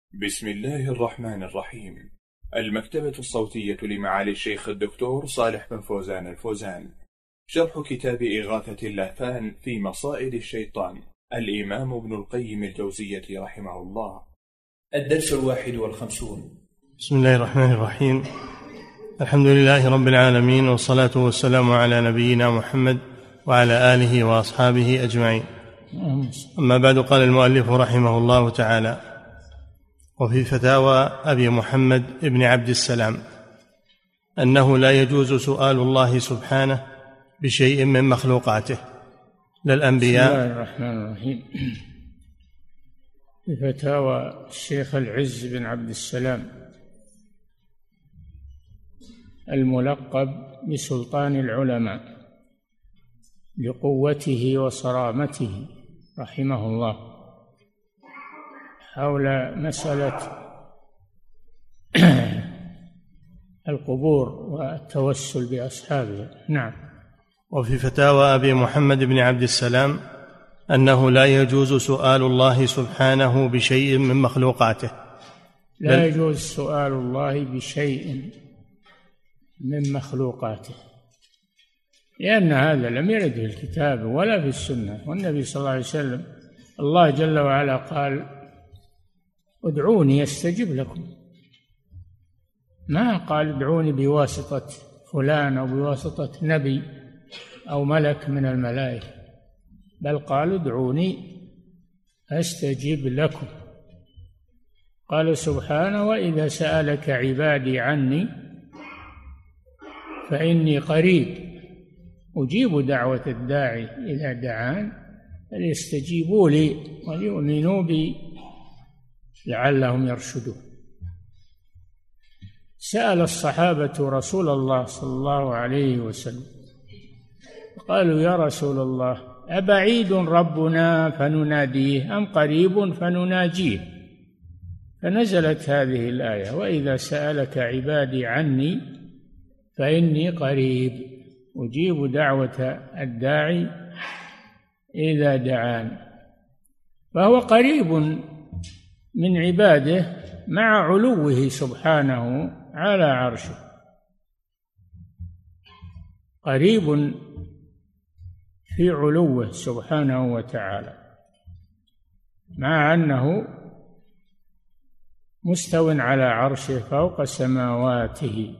بسم الله الرحمن الرحيم. المكتبة الصوتية لمعالي الشيخ الدكتور صالح بن فوزان الفوزان. شرح كتاب إغاثة اللهفان في مصائد الشيطان، الإمام ابن القيم الجوزية رحمه الله. الدرس 51. بسم الله الرحمن الرحيم. الحمد لله رب العالمين، والصلاة والسلام على نبينا محمد وعلى آله وأصحابه أجمعين. أما بعد، قال المؤلف رحمه الله تعالى: وفي فتاوى أبي محمد ابن عبد السلام أنه لا يجوز سؤال الله سبحانه بشيء من مخلوقاته لا الأنبياء. بسم الله الرحمن الرحيم. في فتاوى الشيخ العز بن عبد السلام الملقب بسلطان العلماء لقوته وصرامته رحمه الله، حول مسألة القبور والتوسل بأصحابها. نعم. وفي فتاوى أبي محمد بن عبد السلام أنه لا يجوز سؤال الله سبحانه بشيء من مخلوقاته. لا يجوز سؤال الله بشيء من مخلوقاته، لأن هذا لم يرد في الكتاب ولا في السنة. والنبي صلى الله عليه وسلم الله جل وعلا قال: ادعوني استجب لكم. ما قال ادعوني بواسطة فلان أو بواسطة نبي أو ملك من الملائكة، بل قال ادعوني استجب لكم. قال سبحانه: وإذا سألك عبادي عني فإني قريب أجيب دعوة الداعي إذا دعان فليستجيبوا لي وليؤمنوا بي لعلهم يرشدون. سأل الصحابة رسول الله صلى الله عليه وسلم قالوا: يا رسول الله، أبعيد ربنا فنناديه أم قريب فنناجيه؟ فنزلت هذه الآية: وإذا سألك عبادي عني فإني قريب أجيب دعوة الداعي إذا دعان. فهو قريب من عباده مع علوه سبحانه على عرشه، قريب في علوه سبحانه وتعالى، مع أنه مستو على عرشه فوق سماواته.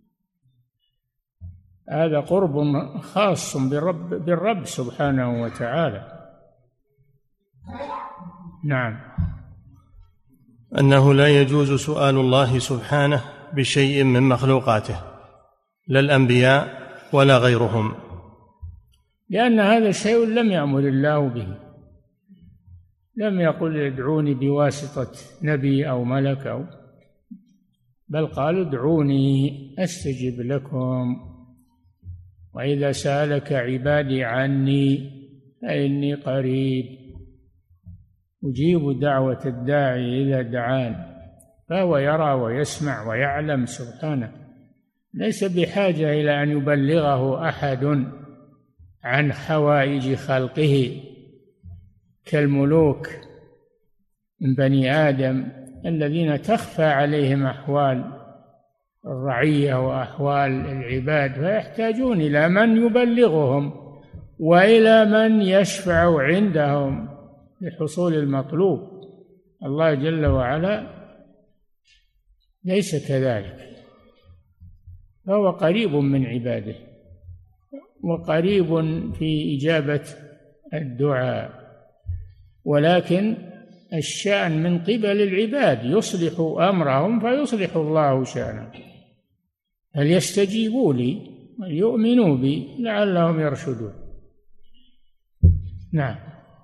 هذا قرب خاص بالرب سبحانه وتعالى. نعم. أنه لا يجوز سؤال الله سبحانه بشيء من مخلوقاته لا الأنبياء ولا غيرهم، لأن هذا شيء لم يأمر الله به، لم يقل ادعوني بواسطة نبي أو ملك بل قال ادعوني أستجب لكم. وإذا سألك عبادي عني فإني قريب أجيب دعوة الداعي إذا دعان. فهو يرى ويسمع ويعلم سبحانه، ليس بحاجة إلى أن يبلغه أحد عن حوائج خلقه كالملوك من بني آدم الذين تخفى عليهم أحوال الرعية وأحوال العباد، فيحتاجون إلى من يبلغهم وإلى من يشفع عندهم لحصول المطلوب. الله جل وعلا ليس كذلك، فهو قريب من عباده وقريب في إجابة الدعاء، ولكن الشأن من قبل العباد يصلح أمرهم فيصلح الله شأنهم. فليستجيبوا لي وليؤمنوا بي لعلهم يرشدون. نعم.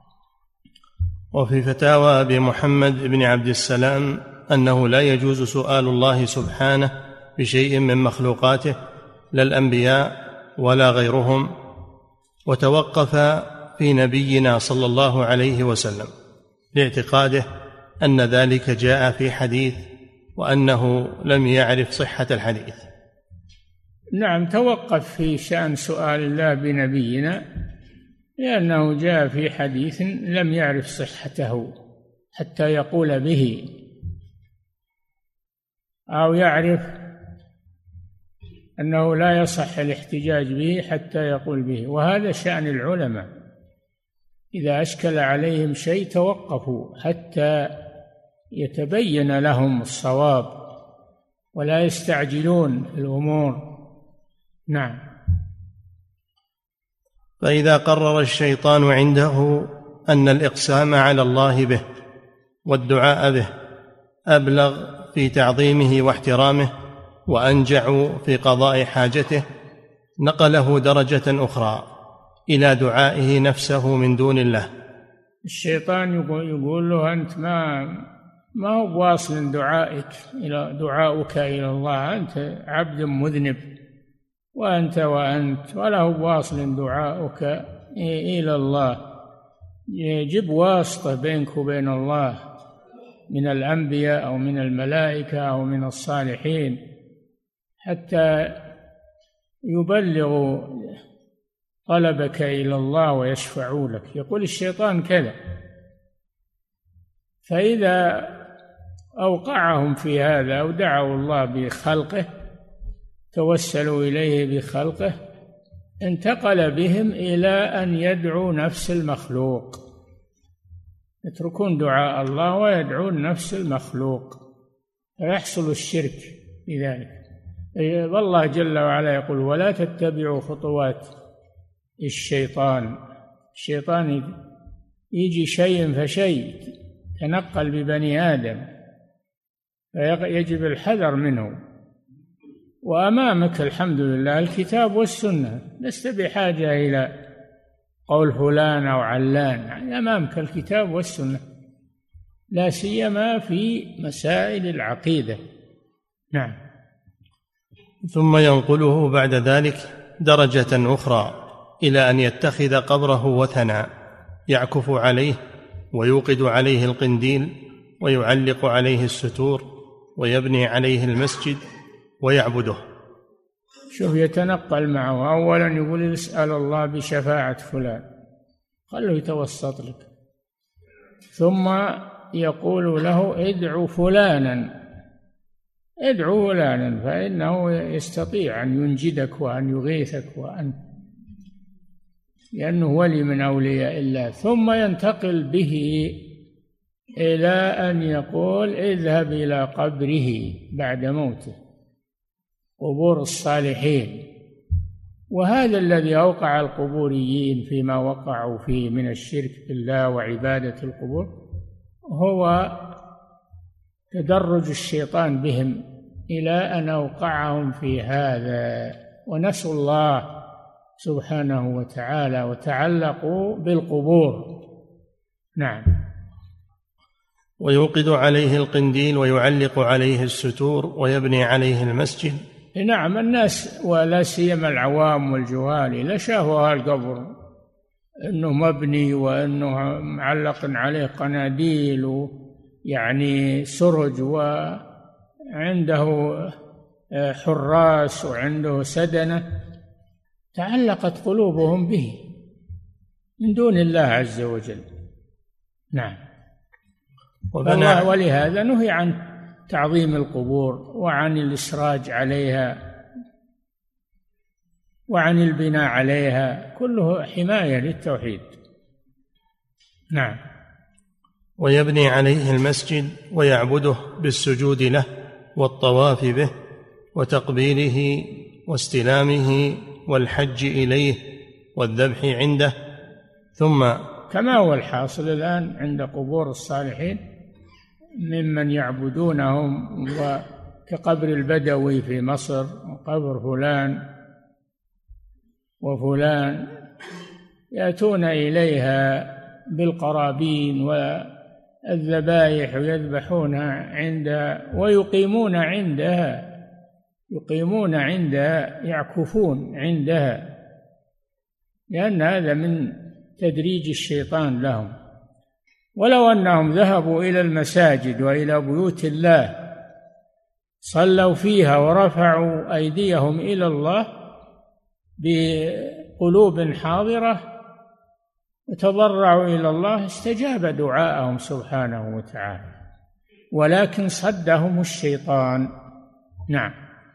وفي فتاوى أبي محمد بن عبد السلام أنه لا يجوز سؤال الله سبحانه بشيء من مخلوقاته لا الأنبياء ولا غيرهم، وتوقف في نبينا صلى الله عليه وسلم لاعتقاده أن ذلك جاء في حديث وأنه لم يعرف صحة الحديث. نعم، توقف في شأن سؤال الله بنبينا لأنه جاء في حديث لم يعرف صحته حتى يقول به، أو يعرف أنه لا يصح الاحتجاج به حتى يقول به. وهذا شأن العلماء، إذا أشكل عليهم شيء توقفوا حتى يتبين لهم الصواب ولا يستعجلون الأمور. نعم. فإذا قرر الشيطان عنده أن الإقسام على الله به والدعاء به أبلغ في تعظيمه واحترامه وأنجع في قضاء حاجته، نقله درجة أخرى إلى دعائه نفسه من دون الله. الشيطان يقول له أنت ما هو واصل دعاؤك إلى الله، أنت عبد مذنب، وأنت ولا هو واصل دعاؤك إلى الله. يجب واسطة بينك وبين الله من الأنبياء أو من الملائكة أو من الصالحين حتى يبلغوا طلبك إلى الله ويشفعوا لك. يقول الشيطان كذا. فإذا أوقعهم في هذا أو دعوا الله بخلقه، توسلوا إليه بخلقه، انتقل بهم إلى أن يدعوا نفس المخلوق، يتركون دعاء الله ويدعون نفس المخلوق، فيحصل الشرك بذلك. والله جل وعلا يقول: ولا تتبعوا خطوات الشيطان يجي شيء فشيء تنقل ببني آدم، فيجب الحذر منه. وأمامك الحمد لله الكتاب والسنة، لست بحاجة إلى قول فلان أو علان، أمامك الكتاب والسنة، لا سيما في مسائل العقيدة. نعم. ثم ينقله بعد ذلك درجة أخرى إلى أن يتخذ قبره وثنا يعكف عليه ويوقد عليه القنديل ويعلق عليه الستور ويبني عليه المسجد ويعبده. شوف، يتنقل معه. أولا يقول: اسأل الله بشفاعة فلان، خلوا يتوسط لك. ثم يقول له: ادعو فلانا فإنه يستطيع أن ينجدك وأن يغيثك لأنه ولي من أولياء الله. ثم ينتقل به إلى أن يقول: اذهب إلى قبره بعد موته، قبور الصالحين. وهذا الذي أوقع القبوريين فيما وقعوا فيه من الشرك بالله وعبادة القبور هو تدرج الشيطان بهم إلى أن أوقعهم في هذا، ونسوا الله سبحانه وتعالى وتعلقوا بالقبور. نعم. ويوقد عليه القنديل ويعلق عليه الستور ويبني عليه المسجد. نعم. الناس ولا سيما العوام والجهال لا شافوا القبر انه مبني وانه معلق عليه قناديل يعني سرج، وعنده حراس وعنده سدنة، تعلقت قلوبهم به من دون الله عز وجل. نعم. ولهذا نهي عن تعظيم القبور وعن الإسراج عليها وعن البناء عليها، كله حماية للتوحيد. نعم. ويبني عليه المسجد ويعبده بالسجود له والطواف به وتقبيله واستلامه والحج إليه والذبح عنده. ثم كما هو الحاصل الآن عند قبور الصالحين ممن يعبدونهم، وكقبر البدوي في مصر وقبر فلان وفلان، يأتون إليها بالقرابين والذبائح ويذبحونها عندها ويقيمون عندها يعكفون عندها، لأن هذا من تدريج الشيطان لهم. ولو أنهم ذهبوا إلى المساجد وإلى بيوت الله صلوا فيها ورفعوا أيديهم إلى الله بقلوب حاضرة وتضرعوا إلى الله، استجاب دعاءهم سبحانه وتعالى، ولكن صدهم الشيطان نعم.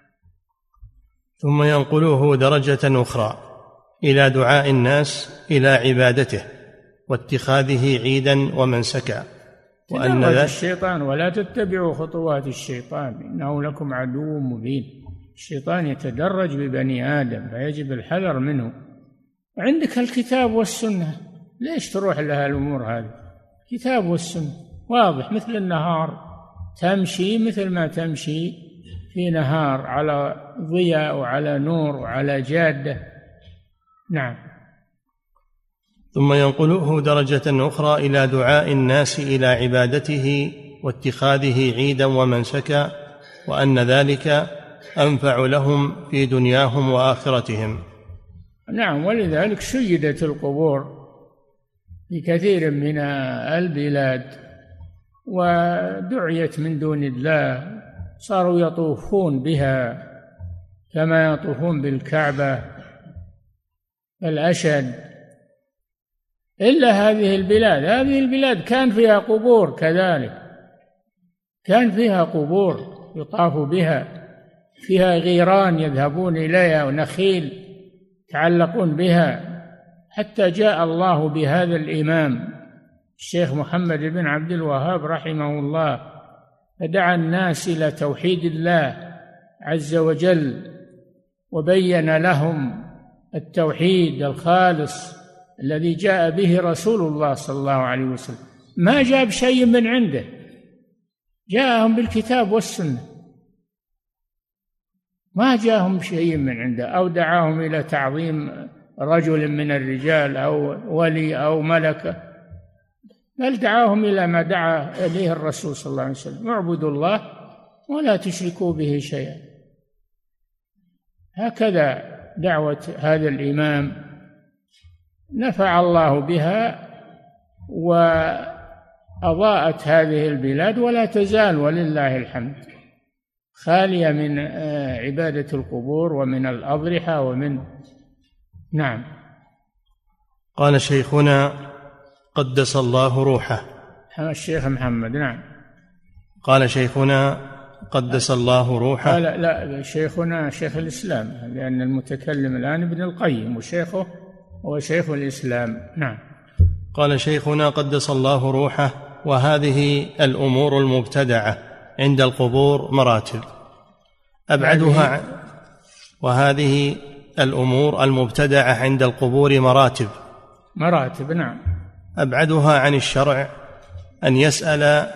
ثم ينقلوه درجة أخرى إلى دعاء الناس إلى عبادته واتخاذه عيدا ومنسكا، وأن الشيطان ولا تتبعوا خطوات الشيطان إنه لكم عدو مبين. الشيطان يتدرج ببني آدم فيجب الحذر منه. عندك الكتاب والسنة، ليش تروح لها الأمور هذه؟ كتاب والسنة واضح مثل النهار، تمشي مثل ما تمشي في نهار على ضياء وعلى نور وعلى جادة. نعم. ثم ينقله درجة أخرى إلى دعاء الناس إلى عبادته واتخاذه عيدا ومنسكا، وأن ذلك أنفع لهم في دنياهم وآخرتهم. نعم. ولذلك شيدت القبور في كثير من البلاد ودعيت من دون الله، صاروا يطوفون بها كما يطوفون بالكعبة الأشد. إلا هذه البلاد كان فيها قبور كذلك، كان فيها قبور يطاف بها، فيها غيران يذهبون إليها ونخيل يتعلقون بها، حتى جاء الله بهذا الإمام الشيخ محمد بن عبد الوهاب رحمه الله، فدعا الناس إلى توحيد الله عز وجل، وبين لهم التوحيد الخالص الذي جاء به رسول الله صلى الله عليه وسلم. ما جاب شيء من عنده، جاءهم بالكتاب والسنة، ما جاءهم شيء من عنده أو دعاهم إلى تعظيم رجل من الرجال أو ولي أو ملكة، بل دعاهم إلى ما دعا إليه الرسول صلى الله عليه وسلم: اعبدوا الله ولا تشركوا به شيئا. هكذا دعوة هذا الإمام نفع الله بها وأضاءت هذه البلاد، ولا تزال ولله الحمد خالية من عبادة القبور ومن الأضرحة ومن. نعم. قال شيخنا قدس الله روحه الشيخ محمد. نعم. قال شيخنا قدس الله روحه. لا شيخنا شيخ الإسلام، لأن المتكلم الآن ابن القيم وشيخه هو شيخ الإسلام. نعم. قال شيخنا قدس الله روحه: وهذه الأمور المبتدعة عند القبور مراتب أبعدها وهذه الأمور المبتدعة عند القبور مراتب. نعم. أبعدها عن الشرع أن يسأل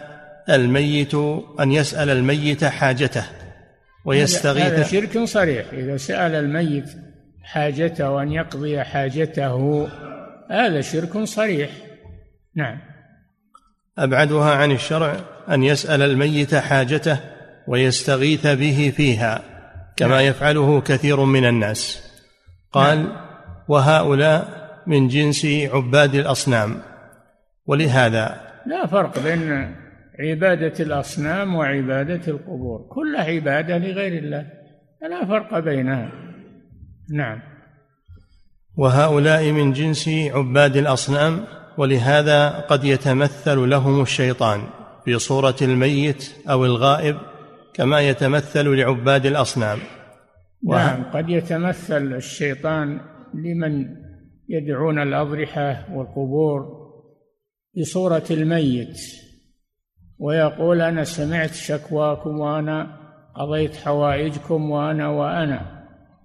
الميت حاجته ويستغيث. هذا شرك صريح. إذا سأل الميت حاجته وأن يقضي حاجته هذا شرك صريح. نعم. أبعدها عن الشرع أن يسأل الميت حاجته ويستغيث به فيها كما يفعله كثير من الناس. قال: وهؤلاء من جنس عباد الأصنام. ولهذا لا فرق بين عبادة الأصنام وعبادة القبور، كل عبادة لغير الله، لا فرق بينها. نعم. وهؤلاء من جنس عباد الأصنام، ولهذا قد يتمثل لهم الشيطان في صورة الميت أو الغائب كما يتمثل لعباد الأصنام. نعم. قد يتمثل الشيطان لمن يدعون الأضرحة والقبور بصورة الميت، ويقول: أنا سمعت شكواكم وأنا قضيت حوائجكم وأنا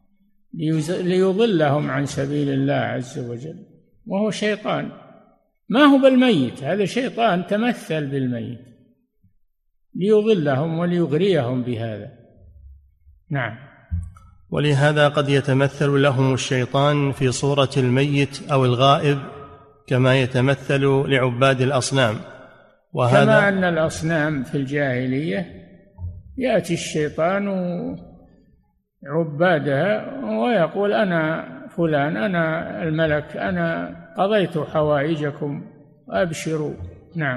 ليضلهم عن سبيل الله عز وجل، وهو شيطان ما هو بالميت، هذا شيطان تمثل بالميت ليضلهم وليغريهم بهذا. نعم. ولهذا قد يتمثل لهم الشيطان في صورة الميت أو الغائب كما يتمثل لعباد الأصنام. وهذا كما أن الأصنام في الجاهلية يأتي الشيطان عبادها ويقول: أنا فلان، أنا الملك، أنا قضيت حوائجكم أبشروا. نعم.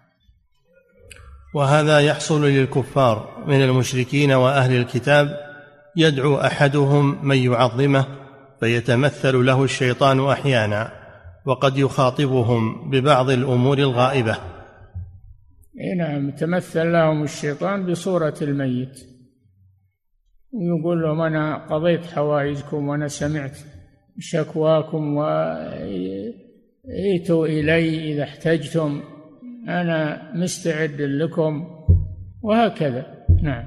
وهذا يحصل للكفار من المشركين وأهل الكتاب، يدعو أحدهم من يعظمه فيتمثل له الشيطان أحيانا، وقد يخاطبهم ببعض الأمور الغائبة. نعم. تمثل لهم الشيطان بصورة الميت ويقول لهم أنا قضيت حوائجكم وأنا سمعت شكواكم وإيتوا إلي إذا احتجتم، أنا مستعد لكم، وهكذا. نعم.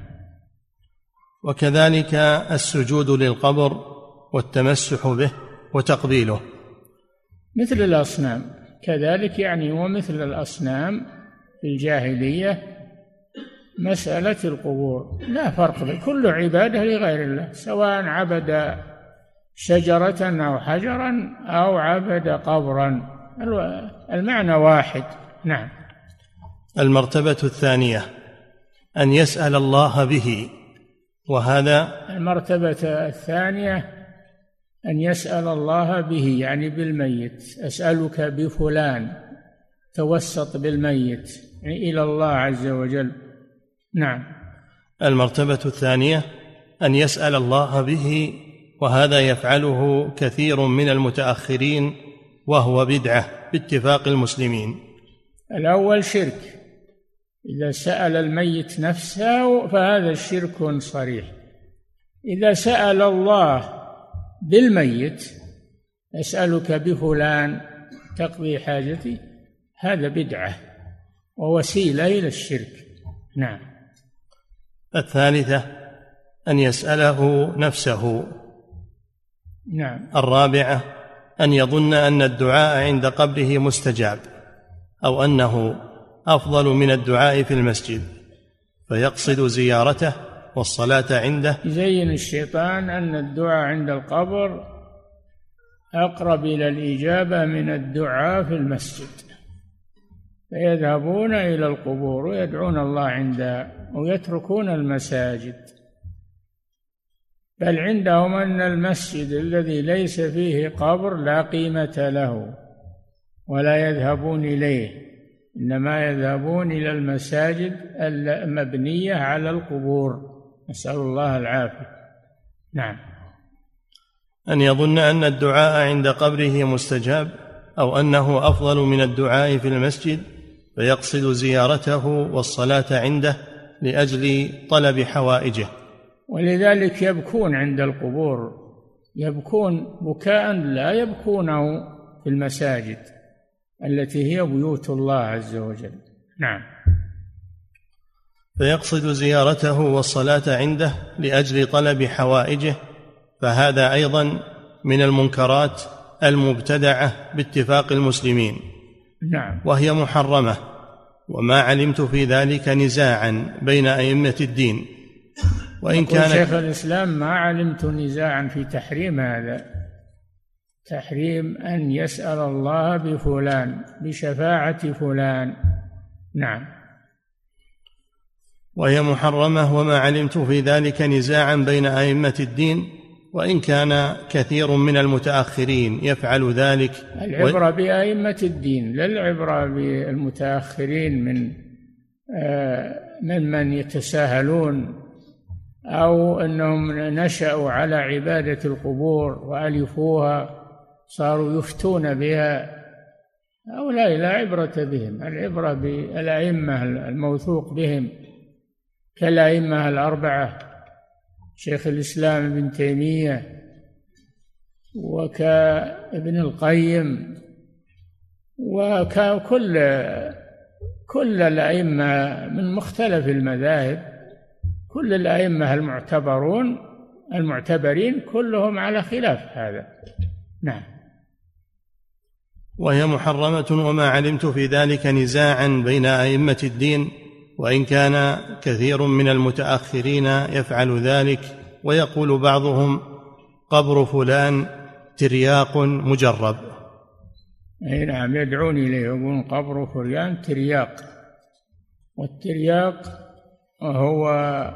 وكذلك السجود للقبر والتمسح به وتقبيله مثل الأصنام كذلك، يعني ومثل الأصنام في الجاهلية مسألة القبور لا فرق، كل عبادة لغير الله، سواء عبد شجرة أو حجرا أو عبد قبرا، المعنى واحد. نعم. المرتبة الثانية أن يسأل الله به، وهذا المرتبة الثانية أن يسأل الله به، يعني بالميت، أسألك بفلان، توسط بالميت إلى الله عز وجل. نعم. المرتبة الثانية أن يسأل الله به، وهذا يفعله كثير من المتأخرين، وهو بدعة باتفاق المسلمين. الأول شرك، إذا سأل الميت نفسه فهذا الشرك صريح. إذا سأل الله بالميت، أسألك بفلان تقضي حاجتي، هذا بدعة ووسيلة إلى الشرك. نعم. الثالثة أن يسأله نفسه. نعم. الرابعة أن يظن أن الدعاء عند قبره مستجاب، أو أنه أفضل من الدعاء في المسجد، فيقصد زيارته والصلاة عنده. يزين الشيطان أن الدعاء عند القبر أقرب إلى الإجابة من الدعاء في المسجد، فيذهبون إلى القبور ويدعون الله عندها ويتركون المساجد، بل عندهم أن المسجد الذي ليس فيه قبر لا قيمة له ولا يذهبون إليه، إنما يذهبون إلى المساجد المبنية على القبور، نسأل الله العافية. نعم. أن يظن أن الدعاء عند قبره مستجاب، أو أنه أفضل من الدعاء في المسجد، فيقصد زيارته والصلاة عنده لأجل طلب حوائجه. ولذلك يبكون عند القبور، يبكون بكاء لا يبكونه في المساجد التي هي بيوت الله عز وجل. نعم. فيقصد زيارته والصلاة عنده لأجل طلب حوائجه، فهذا أيضا من المنكرات المبتدعة باتفاق المسلمين. نعم. وهي محرمة، وما علمت في ذلك نزاعا بين أئمة الدين، وإن كان شيخ الإسلام ما علمت نزاعا في تحريم هذا، تحريم أن يسأل الله بفلان، بشفاعة فلان. نعم. وهي محرمة، وما علمت في ذلك نزاعا بين أئمة الدين، وإن كان كثير من المتأخرين يفعل ذلك. العبرة بأئمة الدين، لا العبرة بالمتأخرين من يتساهلون أو أنهم نشأوا على عبادة القبور وألفوها صاروا يفتون بها، هؤلاء لا عبرة بهم، العبرة بالأئمة الموثوق بهم، كالأئمة الأربعة، شيخ الإسلام ابن تيمية وكابن القيم وكل الأئمة من مختلف المذاهب، كل الأئمة المعتبرين كلهم على خلاف هذا. نعم. وهي محرمة، وما علمت في ذلك نزاعا بين أئمة الدين، وإن كان كثير من المتأخرين يفعل ذلك، ويقول بعضهم قبر فلان ترياق مجرب. أي نعم، يدعون إليه يقولون قبر فلان ترياق، والترياق هو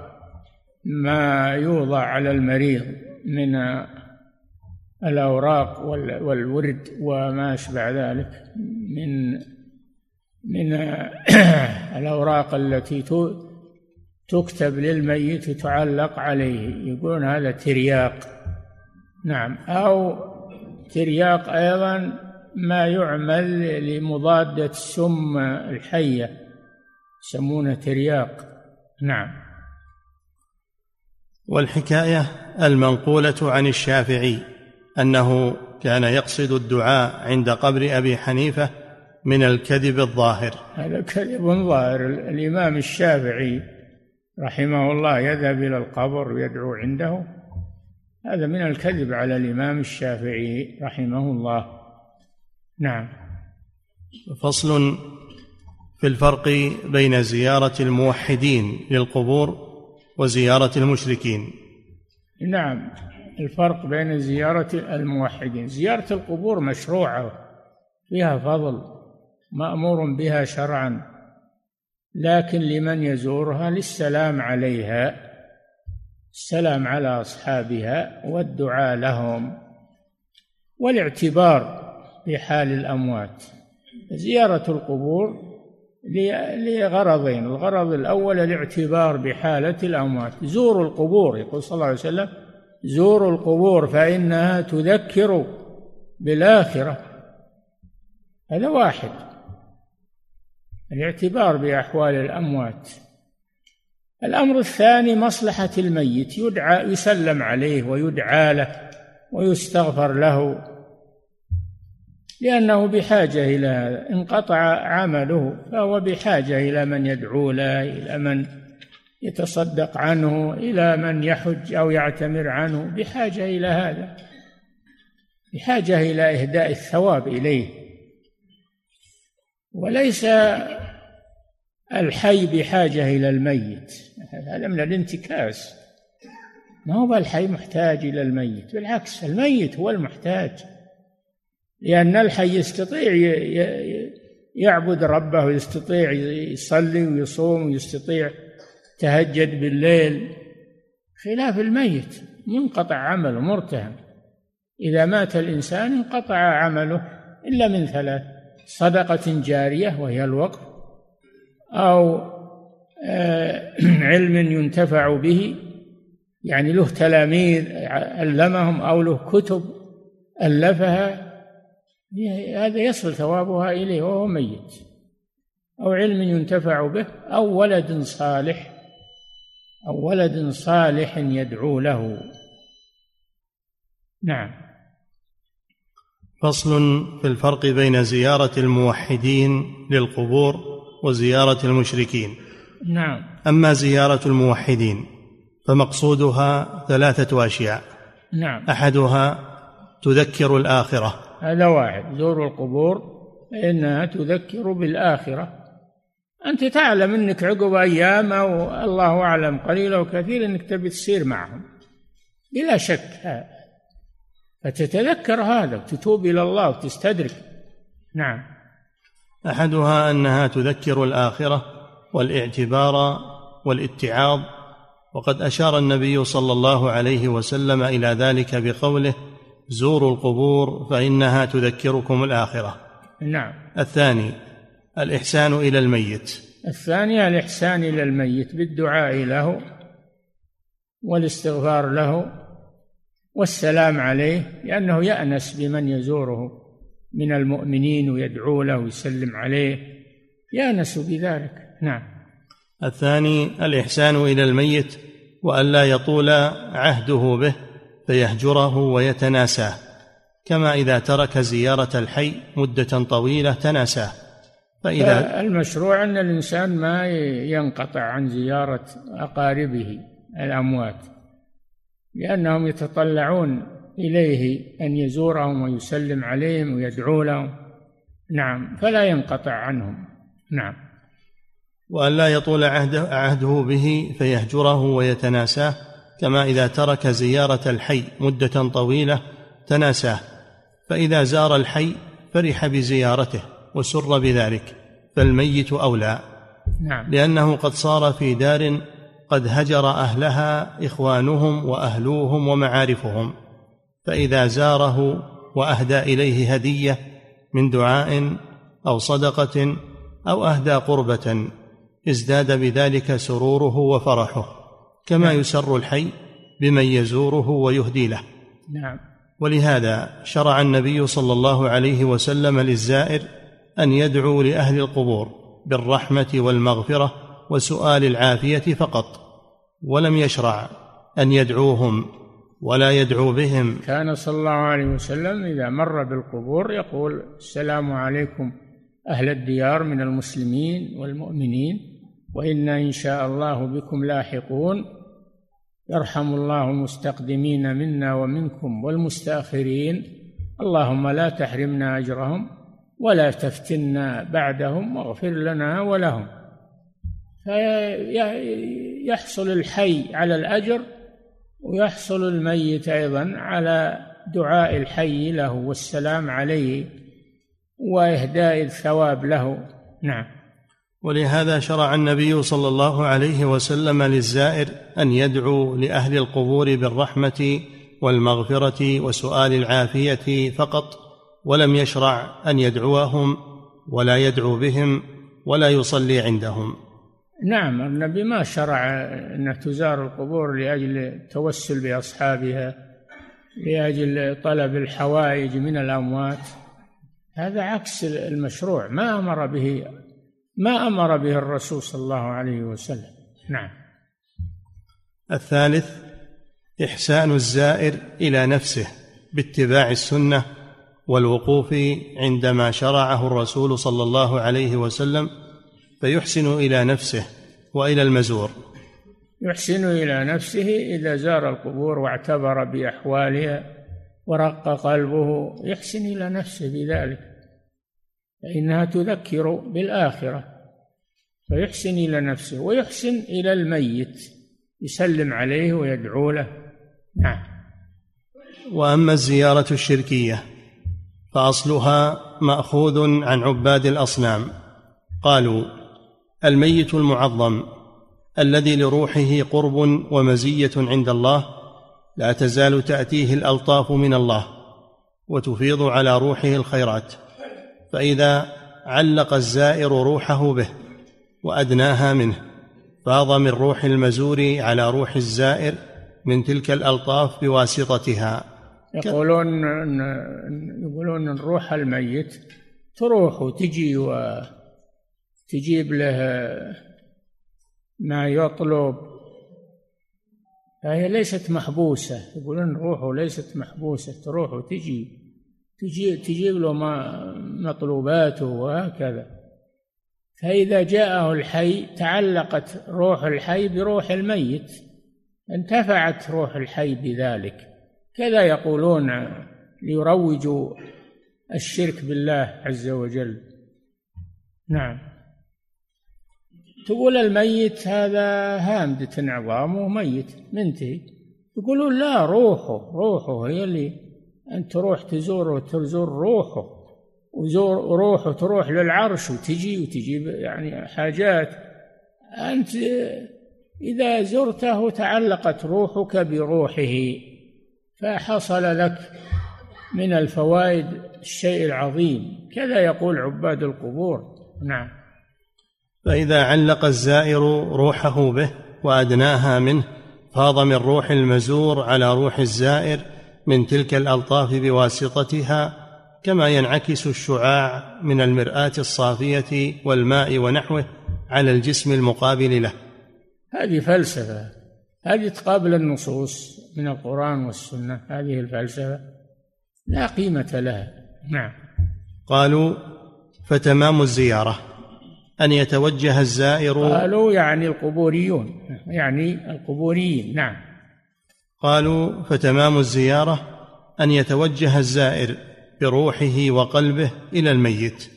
ما يوضع على المريض من الأوراق والورد وما أشبه ذلك من الأوراق التي تكتب للميت وتعلق عليه، يقولون هذا ترياق. نعم. أو ترياق أيضا ما يعمل لمضادة السم الحية، يسمونه ترياق. نعم. والحكاية المنقولة عن الشافعي أنه كان يقصد الدعاء عند قبر أبي حنيفة من الكذب الظاهر. هذا كذب ظاهر. الإمام الشافعي رحمه الله يذهب إلى القبر ويدعو عنده، هذا من الكذب على الإمام الشافعي رحمه الله. نعم. فصل في الفرق بين زيارة الموحدين للقبور وزيارة المشركين. نعم، الفرق بين زيارة الموحدين، زيارة القبور مشروعة فيها فضل مأمور بها شرعا، لكن لمن يزورها للسلام عليها، السلام على أصحابها والدعاء لهم والاعتبار بحال الأموات. زيارة القبور لغرضين: الغرض الأول الاعتبار بحالة الأموات، زوروا القبور، يقول صلى الله عليه وسلم: زوروا القبور فإنها تذكر بالآخرة. هذا واحد، الاعتبار بأحوال الأموات. الأمر الثاني مصلحة الميت، يدعى، يسلم عليه ويدعى له ويستغفر له، لأنه بحاجة إلى هذا، انقطع عمله فهو بحاجة إلى من يدعو له، إلى من يتصدق عنه، إلى من يحج أو يعتمر عنه، بحاجة إلى هذا، بحاجة إلى إهداء الثواب إليه، وليس الحي بحاجة إلى الميت. هذا من الانتكاس، ما هو الحي محتاج إلى الميت، بالعكس الميت هو المحتاج، لأن الحي يستطيع يعبد ربه، ويستطيع يصلي ويصوم، ويستطيع تهجد بالليل، خلاف الميت منقطع عمله، مرتهن. إذا مات الإنسان انقطع عمله إلا من ثلاث: صدقة جارية وهي الوقف، أو علم ينتفع به، يعني له تلاميذ علمهم، أو له كتب ألفها، هذا يصل ثوابها إليه وهو ميت، أو علم ينتفع به، أو ولد صالح، أو ولد صالح يدعو له. نعم. فصل في الفرق بين زيارة الموحدين للقبور وزيارة المشركين. نعم. أما زيارة الموحدين فمقصودها 3 أشياء. نعم. أحدها تذكر الآخرة، هذا واحد: زوروا القبور فإنها تذكر بالآخرة. أنت تعلم أنك عقب أيام أو الله أعلم قليل أو كثير أنك تبي تسير معهم بلا شك، فتتذكر هذا وتتوب إلى الله وتستدرك. نعم. أحدها أنها تذكر الآخرة والاعتبار والاتعاظ، وقد أشار النبي صلى الله عليه وسلم إلى ذلك بقوله: زوروا القبور فإنها تذكركم الآخرة. نعم. الثاني الإحسان إلى الميت. الثاني الإحسان إلى الميت بالدعاء له والاستغفار له والسلام عليه، لأنه يأنس بمن يزوره من المؤمنين ويدعو له ويسلم عليه، يأنس بذلك. نعم. الثاني الإحسان إلى الميت وألا يطول عهده به فيهجره ويتناساه، كما إذا ترك زيارة الحي مدة طويلة تناساه. فإذا المشروع أن الإنسان ما ينقطع عن زيارة أقاربه الأموات، لأنهم يتطلعون إليه أن يزورهم ويسلم عليهم ويدعو لهم. نعم، فلا ينقطع عنهم. نعم. وألا يطول عهده به فيهجره ويتناساه، كما إذا ترك زيارة الحي مدة طويلة تناساه. فإذا زار الحي فرح بزيارته وسر بذلك، فالميت أولى. نعم. لأنه قد صار في دار قد هجر أهلها إخوانهم وأهلوهم ومعارفهم، فإذا زاره وأهدى إليه هدية من دعاء أو صدقة أو أهدى قربة ازداد بذلك سروره وفرحه، كما يسر الحي بمن يزوره ويهدي له. نعم. ولهذا شرع النبي صلى الله عليه وسلم للزائر أن يدعو لأهل القبور بالرحمة والمغفرة وسؤال العافية فقط، ولم يشرع أن يدعوهم ولا يدعو بهم. كان صلى الله عليه وسلم إذا مر بالقبور يقول: السلام عليكم أهل الديار من المسلمين والمؤمنين، وإنا إن شاء الله بكم لاحقون، يرحم الله المستقدمين منا ومنكم والمستأخرين، اللهم لا تحرمنا أجرهم ولا تفتنا بعدهم واغفر لنا ولهم. فيحصل الحي على الأجر، ويحصل الميت أيضا على دعاء الحي له والسلام عليه وإهداء الثواب له. نعم. ولهذا شرع النبي صلى الله عليه وسلم للزائر أن يدعو لأهل القبور بالرحمة والمغفرة وسؤال العافية فقط، ولم يشرع أن يدعوهم ولا يدعو بهم ولا يصلي عندهم. نعم، النبي ما شرع أن تزار القبور لأجل التوسل بأصحابها، لأجل طلب الحوائج من الأموات، هذا عكس المشروع، ما أمر به الرسول صلى الله عليه وسلم. نعم. الثالث: إحسان الزائر إلى نفسه باتباع السنة والوقوف عندما شرعه الرسول صلى الله عليه وسلم، فيحسن إلى نفسه وإلى المزور. يحسن إلى نفسه إذا زار القبور واعتبر بأحوالها ورق قلبه، يحسن إلى نفسه بذلك، فإنها تذكر بالآخرة، فيحسن إلى نفسه ويحسن إلى الميت، يسلم عليه ويدعو له. نعم. وأما الزيارة الشركية فأصلها مأخوذ عن عباد الأصنام. قالوا: الميت المعظم الذي لروحه قرب ومزية عند الله لا تزال تأتيه الألطاف من الله وتفيض على روحه الخيرات، فإذا علق الزائر روحه به وأدناها منه فاض من روح المزور على روح الزائر من تلك الألطاف بواسطتها. يقولون أن روح الميت تروح وتجي وتجيب له ما يطلب، فهي ليست محبوسة. يقولون روحه ليست محبوسة، تروح وتجي تجيب له مطلوباته وهكذا. فإذا جاءه الحي تعلقت روح الحي بروح الميت، انتفعت روح الحي بذلك. كذا يقولون ليروجوا الشرك بالله عز وجل. نعم. تقول الميت هذا هامدة عظامه ميت منتهي، يقولون لا، روحه هي اللي أن تروح تزور روحه، روحه تروح للعرش وتجيب يعني حاجات. أنت إذا زرته تعلقت روحك بروحه، فحصل لك من الفوائد الشيء العظيم. كذا يقول عباد القبور. نعم. فإذا علق الزائر روحه به وأدناها منه فاض من روح المزور على روح الزائر من تلك الألطاف بواسطتها، كما ينعكس الشعاع من المرآة الصافية والماء ونحوه على الجسم المقابل له. هذه فلسفة، هذه تقابل النصوص من القرآن والسنة، هذه الفلسفة لا قيمة لها. نعم. قالوا: فتمام الزيارة أن يتوجه الزائر. قالوا يعني القبوريون، يعني القبوريين. نعم. قالوا: فتمام الزيارة أن يتوجه الزائر بروحه وقلبه إلى الميت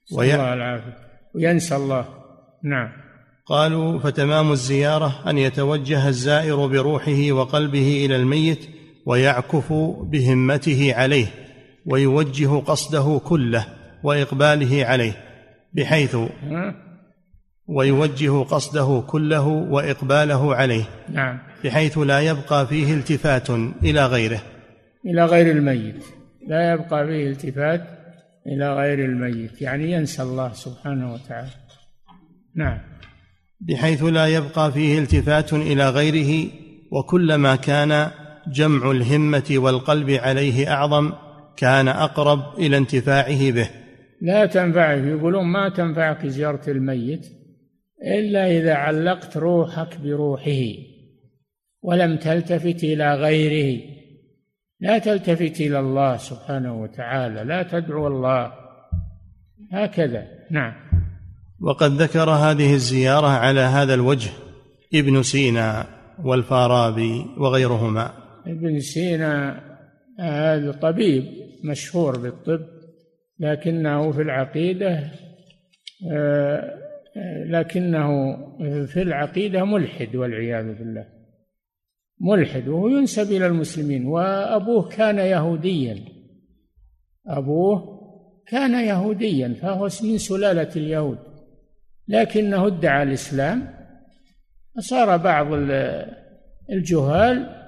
وينسى الله. نعم. قالوا: فتمام الزيارة أن يتوجه الزائر بروحه وقلبه إلى الميت ويعكف بهمته عليه ويوجه قصده كله وإقباله عليه، نعم، بحيث لا يبقى فيه التفات إلى غيره، إلى غير الميت، لا يبقى فيه التفات إلى غير الميت، يعني ينسى الله سبحانه وتعالى. نعم. بحيث لا يبقى فيه التفات إلى غيره، وكلما كان جمع الهمة والقلب عليه أعظم كان أقرب إلى انتفاعه به. لا تنفعك، يقولون ما تنفعك زيارة الميت إلا إذا علقت روحك بروحه، ولم تلتفت إلى غيره. لا تلتفت إلى الله سبحانه وتعالى، لا تدعو الله، هكذا. نعم. وقد ذكر هذه الزيارة على هذا الوجه ابن سينا والفارابي وغيرهما. ابن سينا هذا طبيب مشهور بالطب، لكنه في العقيدة ملحد والعياذ بالله، ملحد، وهو ينسب إلى المسلمين. وأبوه كان يهوديا فهو من سلالة اليهود، لكنه ادعى الإسلام، فصار بعض الجهال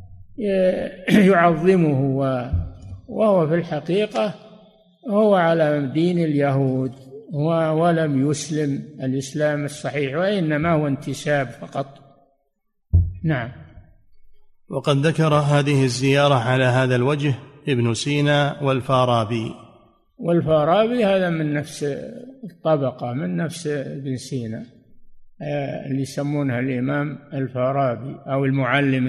يعظمه، وهو في الحقيقة هو على دين اليهود، ولم يسلم الإسلام الصحيح، وإنما هو انتساب فقط. نعم. وقد ذكر هذه الزيارة على هذا الوجه ابن سينا والفارابي هذا من نفس الطبقة، من نفس ابن سينا، اللي يسمونها الإمام الفارابي أو المعلم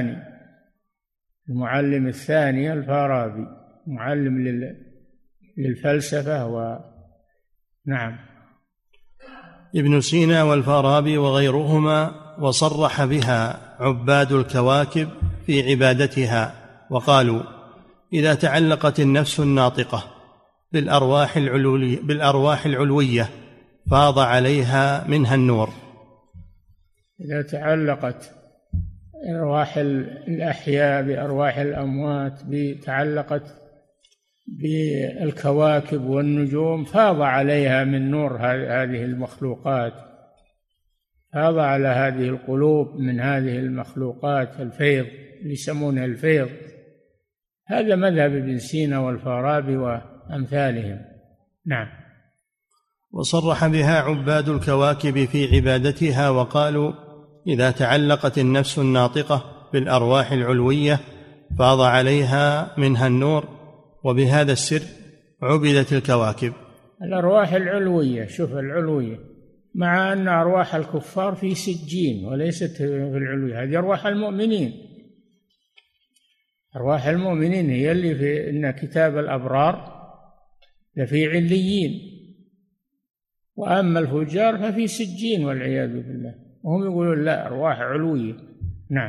الثاني الفارابي، معلم للفلسفة. نعم. ابن سينا والفارابي وغيرهما، وصرح بها عباد الكواكب في عبادتها، وقالوا: إذا تعلقت النفس الناطقة بالأرواح العلوية فاض عليها منها النور. إذا تعلقت أرواح الأحياء بأرواح الأموات، تعلقت بالكواكب والنجوم، فاض عليها من نور هذه المخلوقات، فاض على هذه القلوب من هذه المخلوقات الفيض، اللي يسمونه الفيض. هذا مذهب ابن سينا والفارابي وأمثالهم. نعم. وصرح بها عباد الكواكب في عبادتها، وقالوا: إذا تعلقت النفس الناطقة بالأرواح العلوية فاض عليها منها النور، وبهذا السر عبدت الكواكب. الأرواح العلوية، شوف العلوية، مع أن أرواح الكفار في سجين وليست في العلوية، هذه أرواح المؤمنين. أرواح المؤمنين هي اللي في إن كتاب الأبرار لفي عليين، وأما الفجار ففي سجين والعياذ بالله، وهم يقولون لا، أرواح علوية. نعم.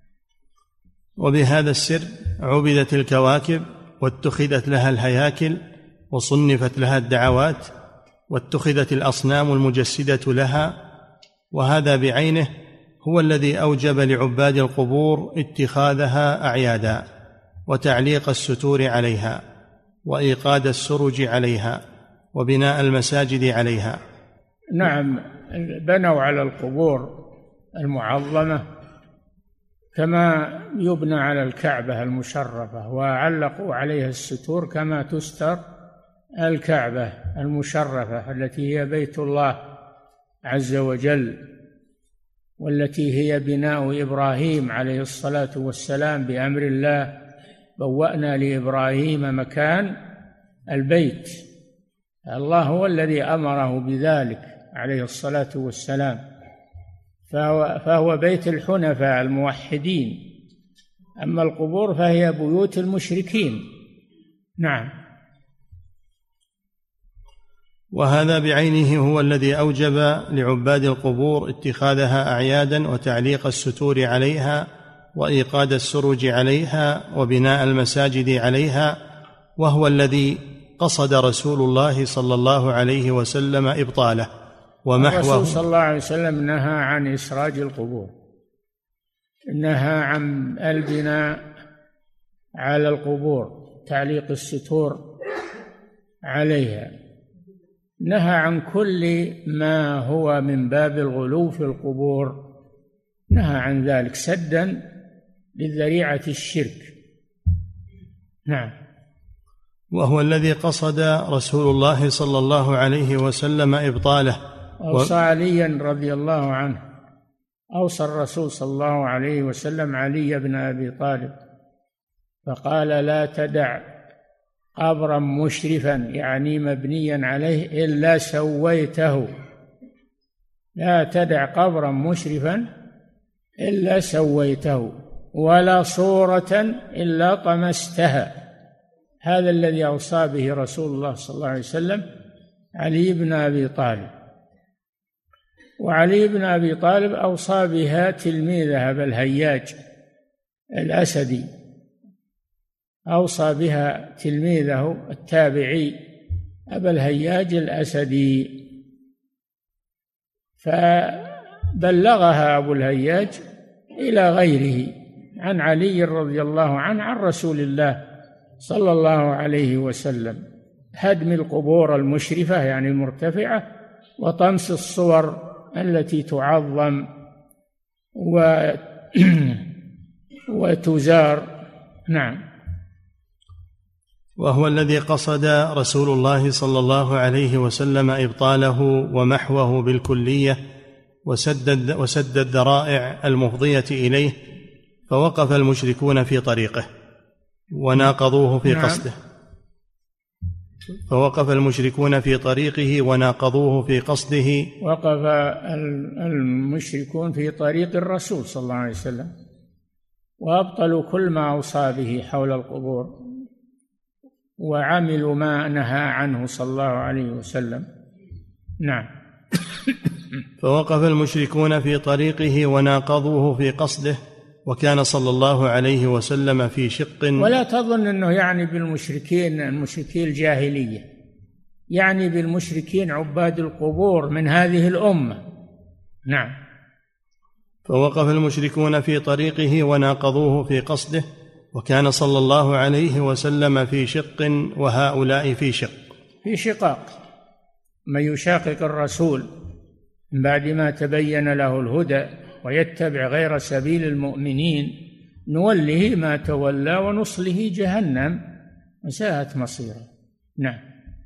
وبهذا السر عبدت الكواكب، واتخذت لها الهياكل، وصنفت لها الدعوات، واتخذت الأصنام المجسدة لها. وهذا بعينه هو الذي أوجب لعباد القبور اتخاذها أعيادا، وتعليق الستور عليها، وإيقاد السرج عليها، وبناء المساجد عليها. نعم، بنوا على القبور المعظمة كما يبنى على الكعبة المشرفة، وعلقوا عليها الستور كما تستر الكعبة المشرفة التي هي بيت الله عز وجل، والتي هي بناء إبراهيم عليه الصلاة والسلام بأمر الله. بوأنا لإبراهيم مكان البيت، الله هو الذي أمره بذلك عليه الصلاة والسلام، فهو بيت الحنفاء الموحدين. أما القبور فهي بيوت المشركين. نعم. وهذا بعينه هو الذي أوجب لعباد القبور اتخاذها أعيادا، وتعليق الستور عليها، وإيقاد السرج عليها، وبناء المساجد عليها، وهو الذي قصد رسول الله صلى الله عليه وسلم إبطاله ومحوه. الرسول صلى الله عليه وسلم نهى عن إسراج القبور، نهى عن البناء على القبور، تعليق الستور عليها، نهى عن كل ما هو من باب الغلو في القبور، نهى عن ذلك سدا لذريعة الشرك. نعم. وهو الذي قصد رسول الله صلى الله عليه وسلم إبطاله. أوصى عليا رضي الله عنه، أوصى الرسول صلى الله عليه وسلم علي بن أبي طالب فقال: لا تدع قبرا مشرفا، يعني مبنيا عليه، إلا سويته. لا تدع قبرا مشرفا إلا سويته ولا صورة إلا طمستها. هذا الذي أوصى به رسول الله صلى الله عليه وسلم علي بن أبي طالب. وعلي بن أبي طالب أوصى بها تلميذه أبا الهياج الأسدي، أوصى بها تلميذه التابعي أبا الهياج الأسدي، فبلغها أبو الهياج إلى غيره عن علي رضي الله عنه عن رسول الله صلى الله عليه وسلم: هدم القبور المشرفة يعني المرتفعة، وطمس الصور التي تعظم وتزار. نعم. وهو الذي قصد رسول الله صلى الله عليه وسلم إبطاله ومحوه بالكلية، وسد الذرائع المفضية إليه، فوقف المشركون في طريقه وناقضوه في قصده. فوقف المشركون في طريقه وناقضوه في قصده. وقف المشركون في طريق الرسول صلى الله عليه وسلم وأبطلوا كل ما أوصى به حول القبور، وعملوا ما نهى عنه صلى الله عليه وسلم. نعم. فوقف المشركون في طريقه وناقضوه في قصده، وكان صلى الله عليه وسلم في شق. ولا تظن أنه يعني بالمشركين المشركين الجاهلية، يعني بالمشركين عباد القبور من هذه الأمة. نعم. فوقف المشركون في طريقه وناقضوه في قصده، وكان صلى الله عليه وسلم في شق وهؤلاء في شق. في شقاق. من يشاقق الرسول من بعد ما تبين له الهدى ويتبع غير سبيل المؤمنين نوله ما تولى ونصله جهنم وساءت مصيره. نعم.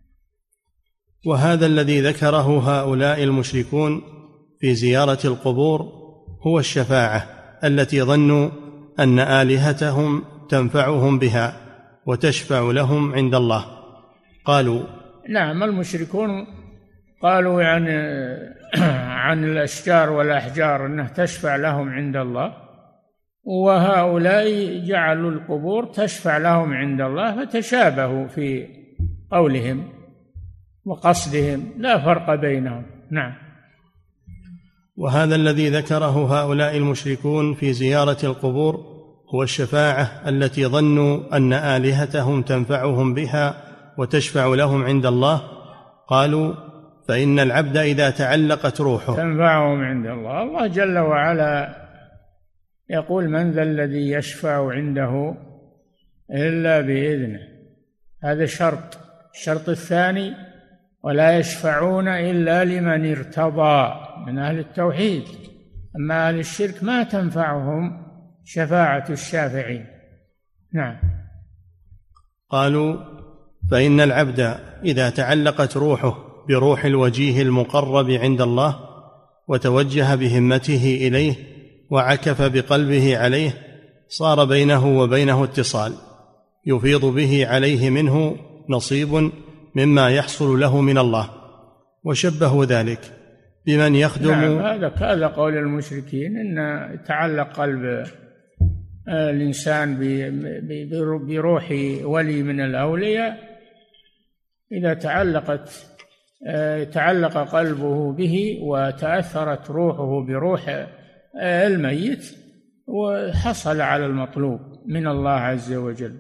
وهذا الذي ذكره هؤلاء المشركون في زيارة القبور هو الشفاعة التي ظنوا أن آلهتهم تنفعهم بها وتشفع لهم عند الله. قالوا نعم، المشركون قالوا يعني عن الأشجار والأحجار أنها تشفع لهم عند الله، وهؤلاء جعلوا القبور تشفع لهم عند الله، فتشابهوا في قولهم وقصدهم، لا فرق بينهم. نعم. وهذا الذي ذكره هؤلاء المشركون في زيارة القبور هو الشفاعة التي ظنوا أن آلهتهم تنفعهم بها وتشفع لهم عند الله. قالوا فإن العبد إذا تعلقت روحه تنفعهم عند الله. الله جل وعلا يقول: من ذا الذي يشفع عنده إلا بإذنه. هذا شرط. الشرط الثاني: ولا يشفعون إلا لمن ارتضى من أهل التوحيد. أما أهل الشرك ما تنفعهم شفاعة الشافعين. نعم. قالوا فإن العبد إذا تعلقت روحه بروح الوجيه المقرب عند الله وتوجه بهمته إليه وعكف بقلبه عليه صار بينه وبينه اتصال يفيض به عليه منه نصيب مما يحصل له من الله، وشبهوا ذلك بمن يخدم. نعم، هذا قول المشركين، إن يتعلق قلب الإنسان بروح ولي من الأولياء، إذا تعلق قلبه به وتأثرت روحه بروح الميت وحصل على المطلوب من الله عز وجل.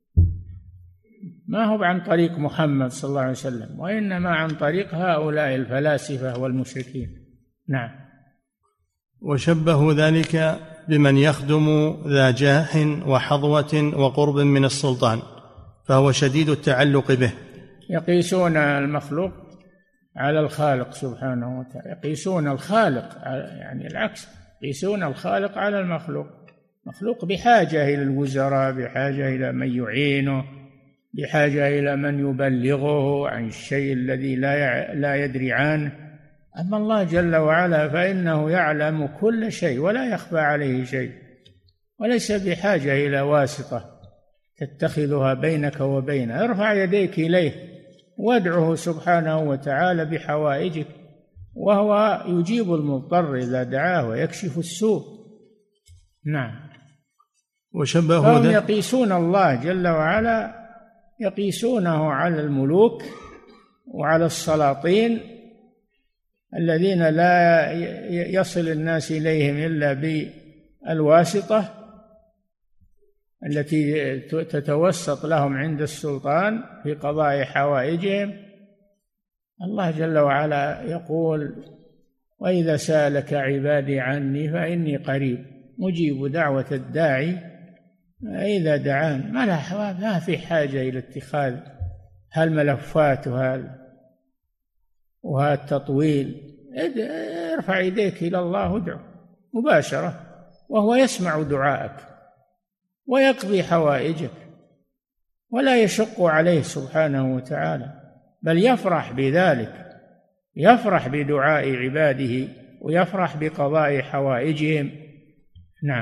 ما هو عن طريق محمد صلى الله عليه وسلم، وإنما عن طريق هؤلاء الفلاسفة والمشركين. نعم. وشبهوا ذلك بمن يخدم ذا جاه وحظوة وقرب من السلطان، فهو شديد التعلق به. يقيسون المخلوق على الخالق سبحانه وتعالى، يقيسون الخالق يعني العكس، يقيسون الخالق على المخلوق. مخلوق بحاجة إلى الوزراء، بحاجة إلى من يعينه، بحاجة إلى من يبلغه عن الشيء الذي لا يدري عنه. أما الله جل وعلا فإنه يعلم كل شيء ولا يخفى عليه شيء، وليس بحاجة إلى واسطة تتخذها بينك وبينه. ارفع يديك إليه وادعه سبحانه وتعالى بحوائجك، وهو يجيب المضطر إذا دعاه ويكشف السوء. نعم. وشبهه فهم يقيسون الله جل وعلا، يقيسونه على الملوك وعلى السلاطين الذين لا يصل الناس إليهم إلا بالواسطة التي تتوسط لهم عند السلطان في قضاء حوائجهم. الله جل وعلا يقول: وإذا سألك عبادي عني فإني قريب مجيب دعوة الداعي إذا دعان. ما في حاجة إلى اتخاذ هالملفات وهالتطويل. ارفع يديك إلى الله وادعو مباشرة، وهو يسمع دعاءك ويقضي حوائجك، ولا يشق عليه سبحانه وتعالى، بل يفرح بذلك، يفرح بدعاء عباده ويفرح بقضاء حوائجهم. نعم.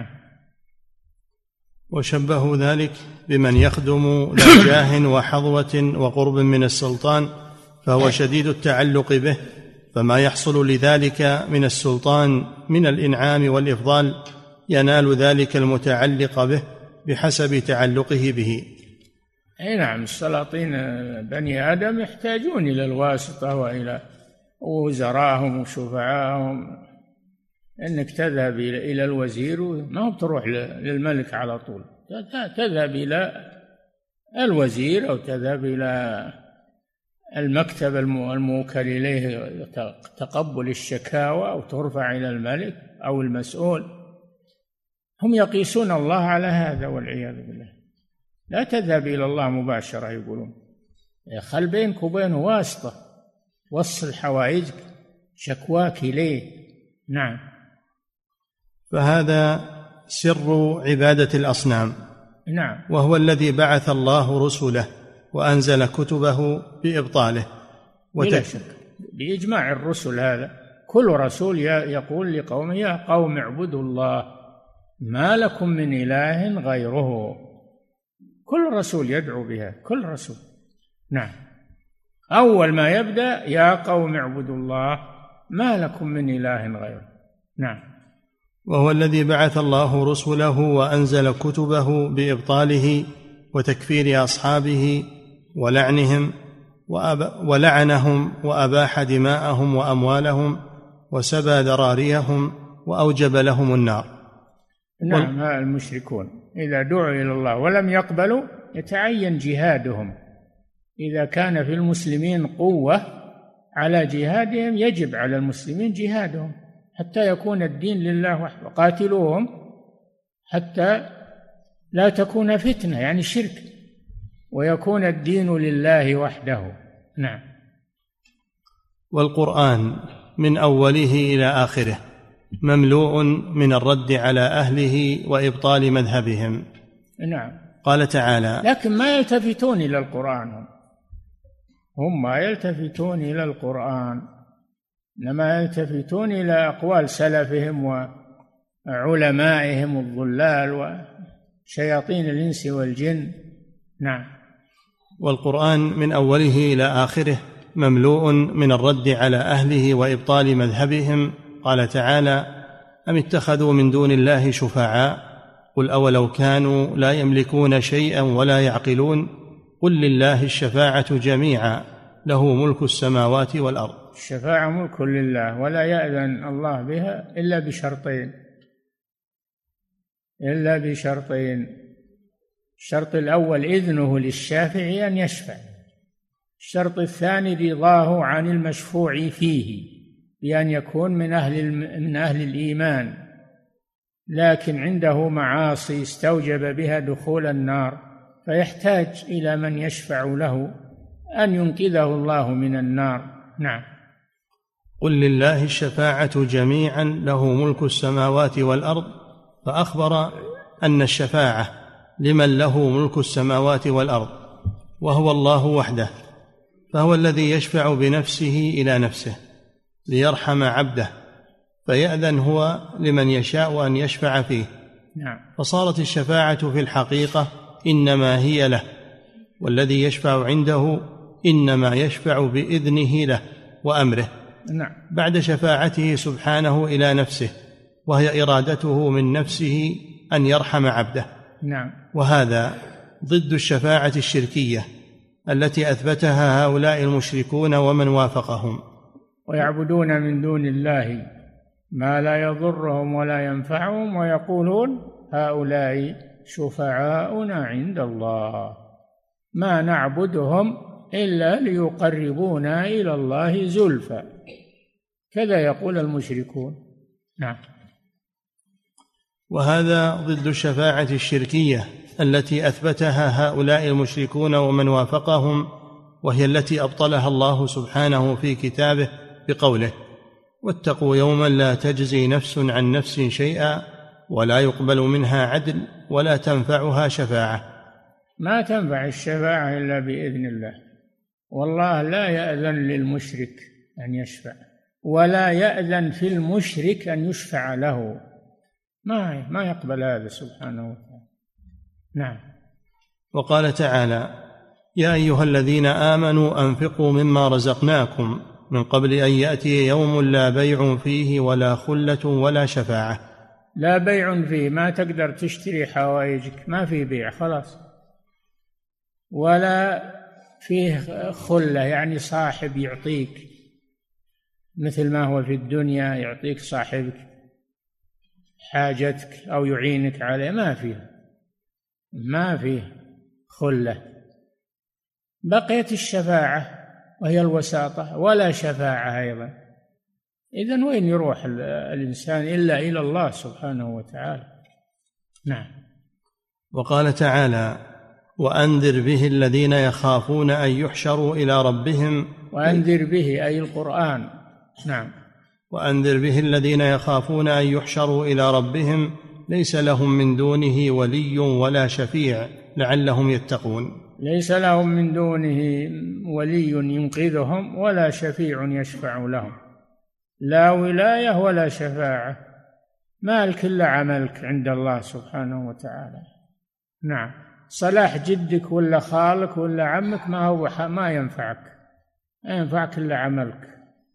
وشبهوا ذلك بمن يخدم ذا جاه وحظوة وقرب من السلطان، فهو شديد التعلق به، فما يحصل لذلك من السلطان من الإنعام والإفضال ينال ذلك المتعلق به بحسب تعلقه به. أي نعم. السلاطين بني آدم يحتاجون إلى الواسطة وإلى وزراهم وشفعاهم. إنك تذهب إلى الوزير ما هو بتروح للملك على طول، تذهب إلى الوزير أو تذهب إلى المكتب الموكل إليه تقبل الشكاوى أو ترفع إلى الملك أو المسؤول. هم يقيسون الله على هذا والعياذ بالله. لا تذهب إلى الله مباشرة، يقولون خل بينك وبينه واسطة، وصل حوائجك شكواك إليه. نعم. فهذا سر عبادة الأصنام. نعم. وهو الذي بعث الله رسله وأنزل كتبه بإبطاله. بلا شك بإجماع الرسل هذا، كل رسول يقول لقومه: يا قوم اعبدوا الله ما لكم من إله غيره. كل رسول يدعو بها، كل رسول. نعم. أول ما يبدأ: يا قوم اعبدوا الله ما لكم من إله غيره. نعم. وهو الذي بعث الله رسله وأنزل كتبه بإبطاله وتكفير أصحابه ولعنهم وأباح دماءهم وأموالهم وسبى ذراريهم وأوجب لهم النار. نعم. المشركون إذا دعوا إلى الله ولم يقبلوا يتعين جهادهم. إذا كان في المسلمين قوة على جهادهم يجب على المسلمين جهادهم حتى يكون الدين لله وحده. قاتلوهم حتى لا تكون فتنة، يعني شرك، ويكون الدين لله وحده. نعم. والقرآن من أوله إلى آخره مملوء من الرد على أهله وإبطال مذهبهم. نعم. قال تعالى: لكن ما يلتفتون إلى القرآن، هم ما يلتفتون إلى القرآن، إنما يلتفتون إلى أقوال سلفهم وعلمائهم الضلال وشياطين الإنس والجن. نعم. والقرآن من أوله إلى آخره مملوء من الرد على أهله وإبطال مذهبهم. قال تعالى: أم اتخذوا من دون الله شفعاء قل أولو كانوا لا يملكون شيئا ولا يعقلون قل لله الشفاعة جميعا له ملك السماوات والأرض. الشفاعة ملك لله ولا يأذن الله بها إلا بشرطين. الشرط الأول إذنه للشافع أن يشفع. الشرط الثاني رضاه عن المشفوع فيه بأن يكون من أهل الإيمان، لكن عنده معاصي استوجب بها دخول النار، فيحتاج إلى من يشفع له أن ينقذه الله من النار. نعم. قل لله الشفاعة جميعا له ملك السماوات والأرض، فأخبر أن الشفاعة لمن له ملك السماوات والأرض وهو الله وحده، فهو الذي يشفع بنفسه إلى نفسه ليرحم عبده، فيأذن هو لمن يشاء أن يشفع فيه. نعم. فصارت الشفاعة في الحقيقة إنما هي له، والذي يشفع عنده إنما يشفع بإذنه له وأمره. نعم. بعد شفاعته سبحانه إلى نفسه، وهي إرادته من نفسه أن يرحم عبده. نعم. وهذا ضد الشفاعة الشركية التي أثبتها هؤلاء المشركون ومن وافقهم. ويعبدون من دون الله ما لا يضرهم ولا ينفعهم ويقولون هؤلاء شفعاؤنا عند الله ما نعبدهم إلا ليقربونا إلى الله زلفى، كذا يقول المشركون. نعم. وهذا ضد الشفاعة الشركية التي أثبتها هؤلاء المشركون ومن وافقهم، وهي التي أبطلها الله سبحانه في كتابه بقوله: واتقوا يوما لا تجزي نفس عن نفس شيئا ولا يقبل منها عدل ولا تنفعها شفاعة. ما تنفع الشفاعة إلا بإذن الله، والله لا يأذن للمشرك أن يشفع، ولا يأذن في المشرك أن يشفع له، ما يقبل هذا سبحانه وتعالى. نعم. وقال تعالى: يا أيها الذين آمنوا أنفقوا مما رزقناكم من قبل أن يأتي يوم لا بيع فيه ولا خلة ولا شفاعة. لا بيع فيه، ما تقدر تشتري حوائجك، ما في بيع خلاص. ولا فيه خلة، يعني صاحب يعطيك مثل ما هو في الدنيا يعطيك صاحبك حاجتك أو يعينك عليه، ما فيه خلة. بقيت الشفاعة وهي الوساطة، ولا شفاعة أيضا. إذن وين يروح الإنسان إلا إلى الله سبحانه وتعالى. نعم. وقال تعالى: وأنذر به الذين يخافون أن يحشروا إلى ربهم. وأنذر به أي القرآن. نعم. وأنذر به الذين يخافون أن يحشروا إلى ربهم ليس لهم من دونه ولي ولا شفيع لعلهم يتقون. ليس لهم من دونه ولي ينقذهم ولا شفيع يشفع لهم، لا ولاية ولا شفاعة، مالك إلا عملك عند الله سبحانه وتعالى. نعم. صلاح جدك ولا خالك ولا عمك ما ينفعك إلا عملك.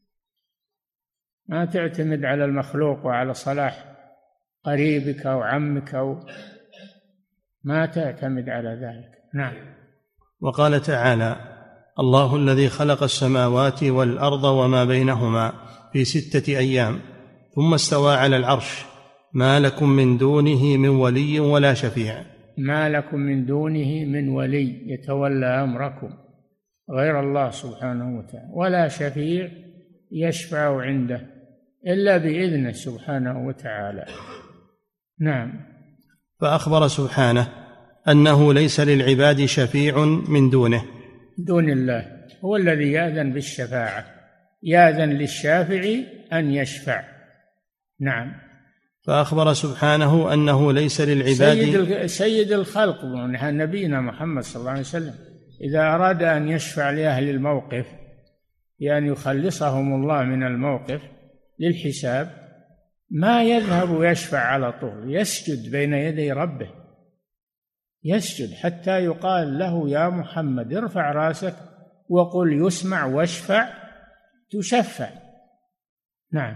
ما تعتمد على المخلوق وعلى صلاح قريبك أو عمك، ما تعتمد على ذلك. نعم. وقال تعالى: الله الذي خلق السماوات والأرض وما بينهما في 6 أيام ثم استوى على العرش ما لكم من دونه من ولي ولا شفيع. ما لكم من دونه من ولي يتولى أمركم غير الله سبحانه وتعالى، ولا شفيع يشفع عنده إلا بإذنه سبحانه وتعالى. نعم. فأخبر سبحانه أنه ليس للعباد شفيع من دونه، دون الله، هو الذي يأذن بالشفاعة، يأذن للشافع أن يشفع. نعم. فأخبر سبحانه أنه ليس للعباد سيد الخلق نبينا محمد صلى الله عليه وسلم إذا أراد أن يشفع لأهل الموقف بأن يخلصهم الله من الموقف للحساب ما يذهب ويشفع على طول، يسجد بين يدي ربه، يسجد حتى يقال له: يا محمد ارفع راسك وقل يسمع واشفع تشفع. نعم.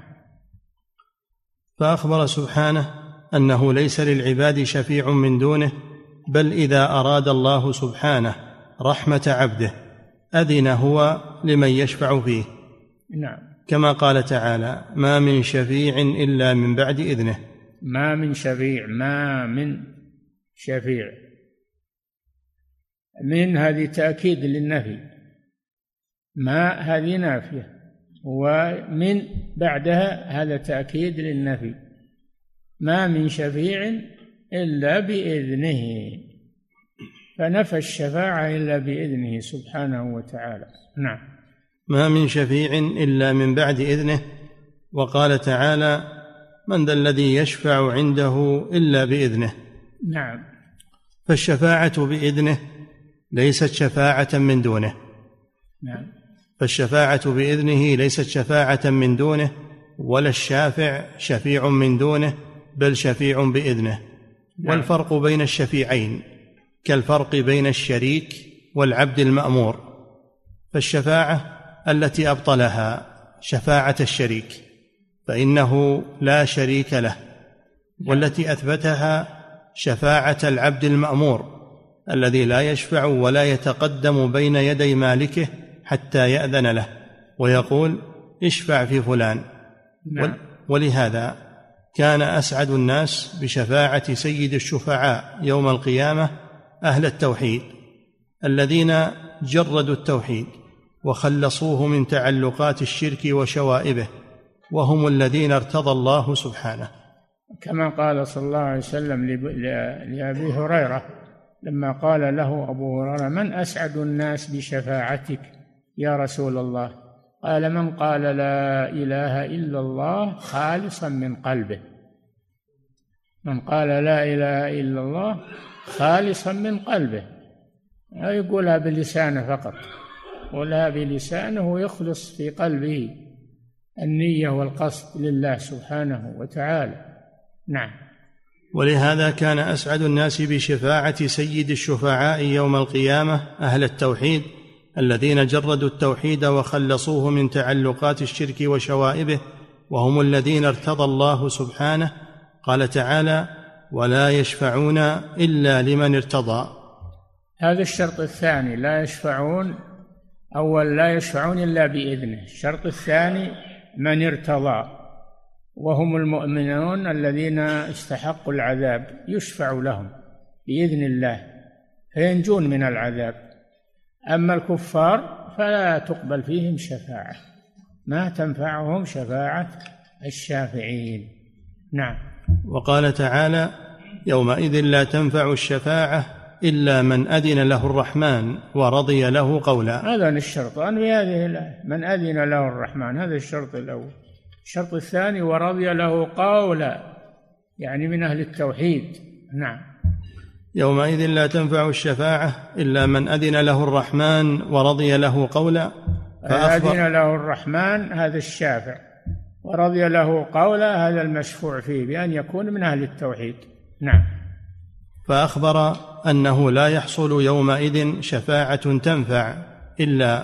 فأخبر سبحانه أنه ليس للعباد شفيع من دونه، بل إذا أراد الله سبحانه رحمة عبده أذن هو لمن يشفع فيه. نعم. كما قال تعالى: ما من شفيع إلا من بعد إذنه. ما من شفيع، من هذه تأكيد للنفي، ما هذه نافية، ومن بعدها هذا تأكيد للنفي. ما من شفيع إلا بإذنه، فنفى الشفاعة إلا بإذنه سبحانه وتعالى. نعم. ما من شفيع إلا من بعد إذنه. وقال تعالى: من ذا الذي يشفع عنده إلا بإذنه. نعم. فالشفاعة بإذنه ليست شفاعة من دونه. نعم. فالشفاعة بإذنه ليست شفاعة من دونه، ولا الشافع شفيع من دونه، بل شفيع بإذنه. نعم. والفرق بين الشفيعين كالفرق بين الشريك والعبد المأمور. فالشفاعة التي أبطلها شفاعة الشريك فإنه لا شريك له، والتي أثبتها شفاعة العبد المأمور الذي لا يشفع ولا يتقدم بين يدي مالكه حتى يأذن له ويقول اشفع في فلان. ولهذا كان أسعد الناس بشفاعة سيد الشفعاء يوم القيامة أهل التوحيد الذين جردوا التوحيد وخلصوه من تعلقات الشرك وشوائبه، وهم الذين ارتضى الله سبحانه، كما قال صلى الله عليه وسلم لأبي هريرة لما قال له أبو هريرة: من أسعد الناس بشفاعتك يا رسول الله؟ قال: من قال لا إله إلا الله خالصا من قلبه. من قال لا إله إلا الله خالصا من قلبه، لا يقولها بلسانه فقط، يقولها بلسانه ويخلص في قلبه النية والقصد لله سبحانه وتعالى. نعم. ولهذا كان أسعد الناس بشفاعة سيد الشفعاء يوم القيامة أهل التوحيد الذين جردوا التوحيد وخلصوه من تعلقات الشرك وشوائبه، وهم الذين ارتضى الله سبحانه. قال تعالى: ولا يشفعون إلا لمن ارتضى. هذا الشرط الثاني، لا يشفعون، أول لا يشفعون إلا بإذنه. الشرط الثاني من ارتضى، وهم المؤمنون الذين استحقوا العذاب يشفع لهم بإذن الله فينجون من العذاب. أما الكفار فلا تقبل فيهم شفاعة، ما تنفعهم شفاعة الشافعين. نعم. وقال تعالى: يومئذ لا تنفع الشفاعة إلا من أذن له الرحمن ورضي له قولا. هذا الشرطان بهذه الآية، من أذن له الرحمن، هذا الشرط الأول. الشرط الثاني ورضي له قولا، يعني من أهل التوحيد. نعم. يومئذ لا تنفع الشفاعة إلا من أذن له الرحمن ورضي له قولا. أذن له الرحمن هذا الشافع، ورضي له قولا هذا المشفوع فيه بأن يكون من أهل التوحيد. نعم. فأخبر أنه لا يحصل يومئذ شفاعة تنفع إلا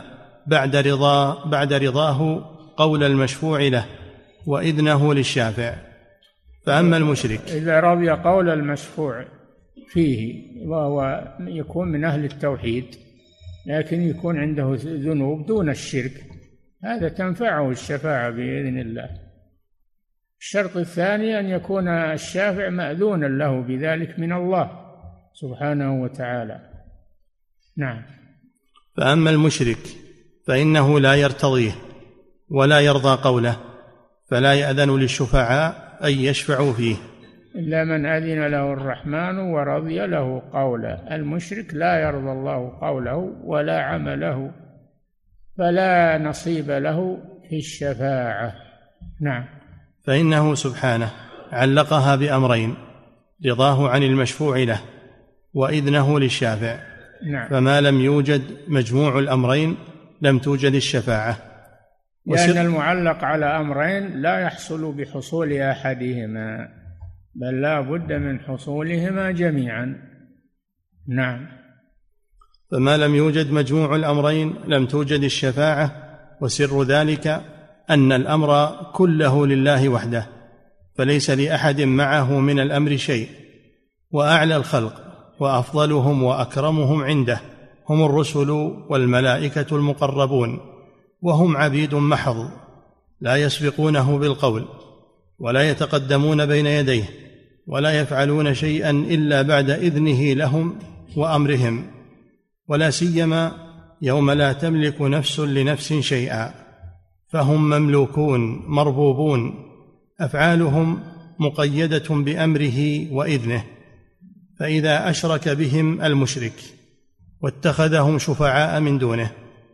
بعد رضاه قول المشفوع له وإذنه للشافع. فأما المشرك إذا رضي قول المشفوع فيه وهو يكون من أهل التوحيد لكن يكون عنده ذنوب دون الشرك، هذا تنفعه الشفاعة بإذن الله. الشرط الثاني أن يكون الشافع مأذونا له بذلك من الله سبحانه وتعالى. نعم. فأما المشرك فإنه لا يرتضيه ولا يرضى قوله، فلا يأذن للشفعاء أن يشفعوا فيه إلا من أذن له الرحمن ورضي له قوله. المشرك لا يرضى الله قوله ولا عمله، فلا نصيب له في الشفاعة. نعم. فإنه سبحانه علقها بأمرين: رضاه عن المشفوع له وإذنه للشافع. نعم. فما لم يوجد مجموع الأمرين لم توجد الشفاعة، لأن المعلق على أمرين لا يحصل بحصول أحدهما، بل لا بد من حصولهما جميعا. نعم. فما لم يوجد مجموع الأمرين لم توجد الشفاعة، وسر ذلك أن الأمر كله لله وحده، فليس لأحد معه من الأمر شيء. وأعلى الخلق وأفضلهم وأكرمهم عنده هم الرسل والملائكة المقربون، وهم عبيد محض لا يسبقونه بالقول ولا يتقدمون بين يديه ولا يفعلون شيئا إلا بعد إذنه لهم وأمرهم، ولا سيما يوم لا تملك نفس لنفس شيئا، فهم مملوكون مربوبون، أفعالهم مقيدة بأمره وإذنه. فإذا أشرك بهم المشرك واتخذهم شفعاء من دونه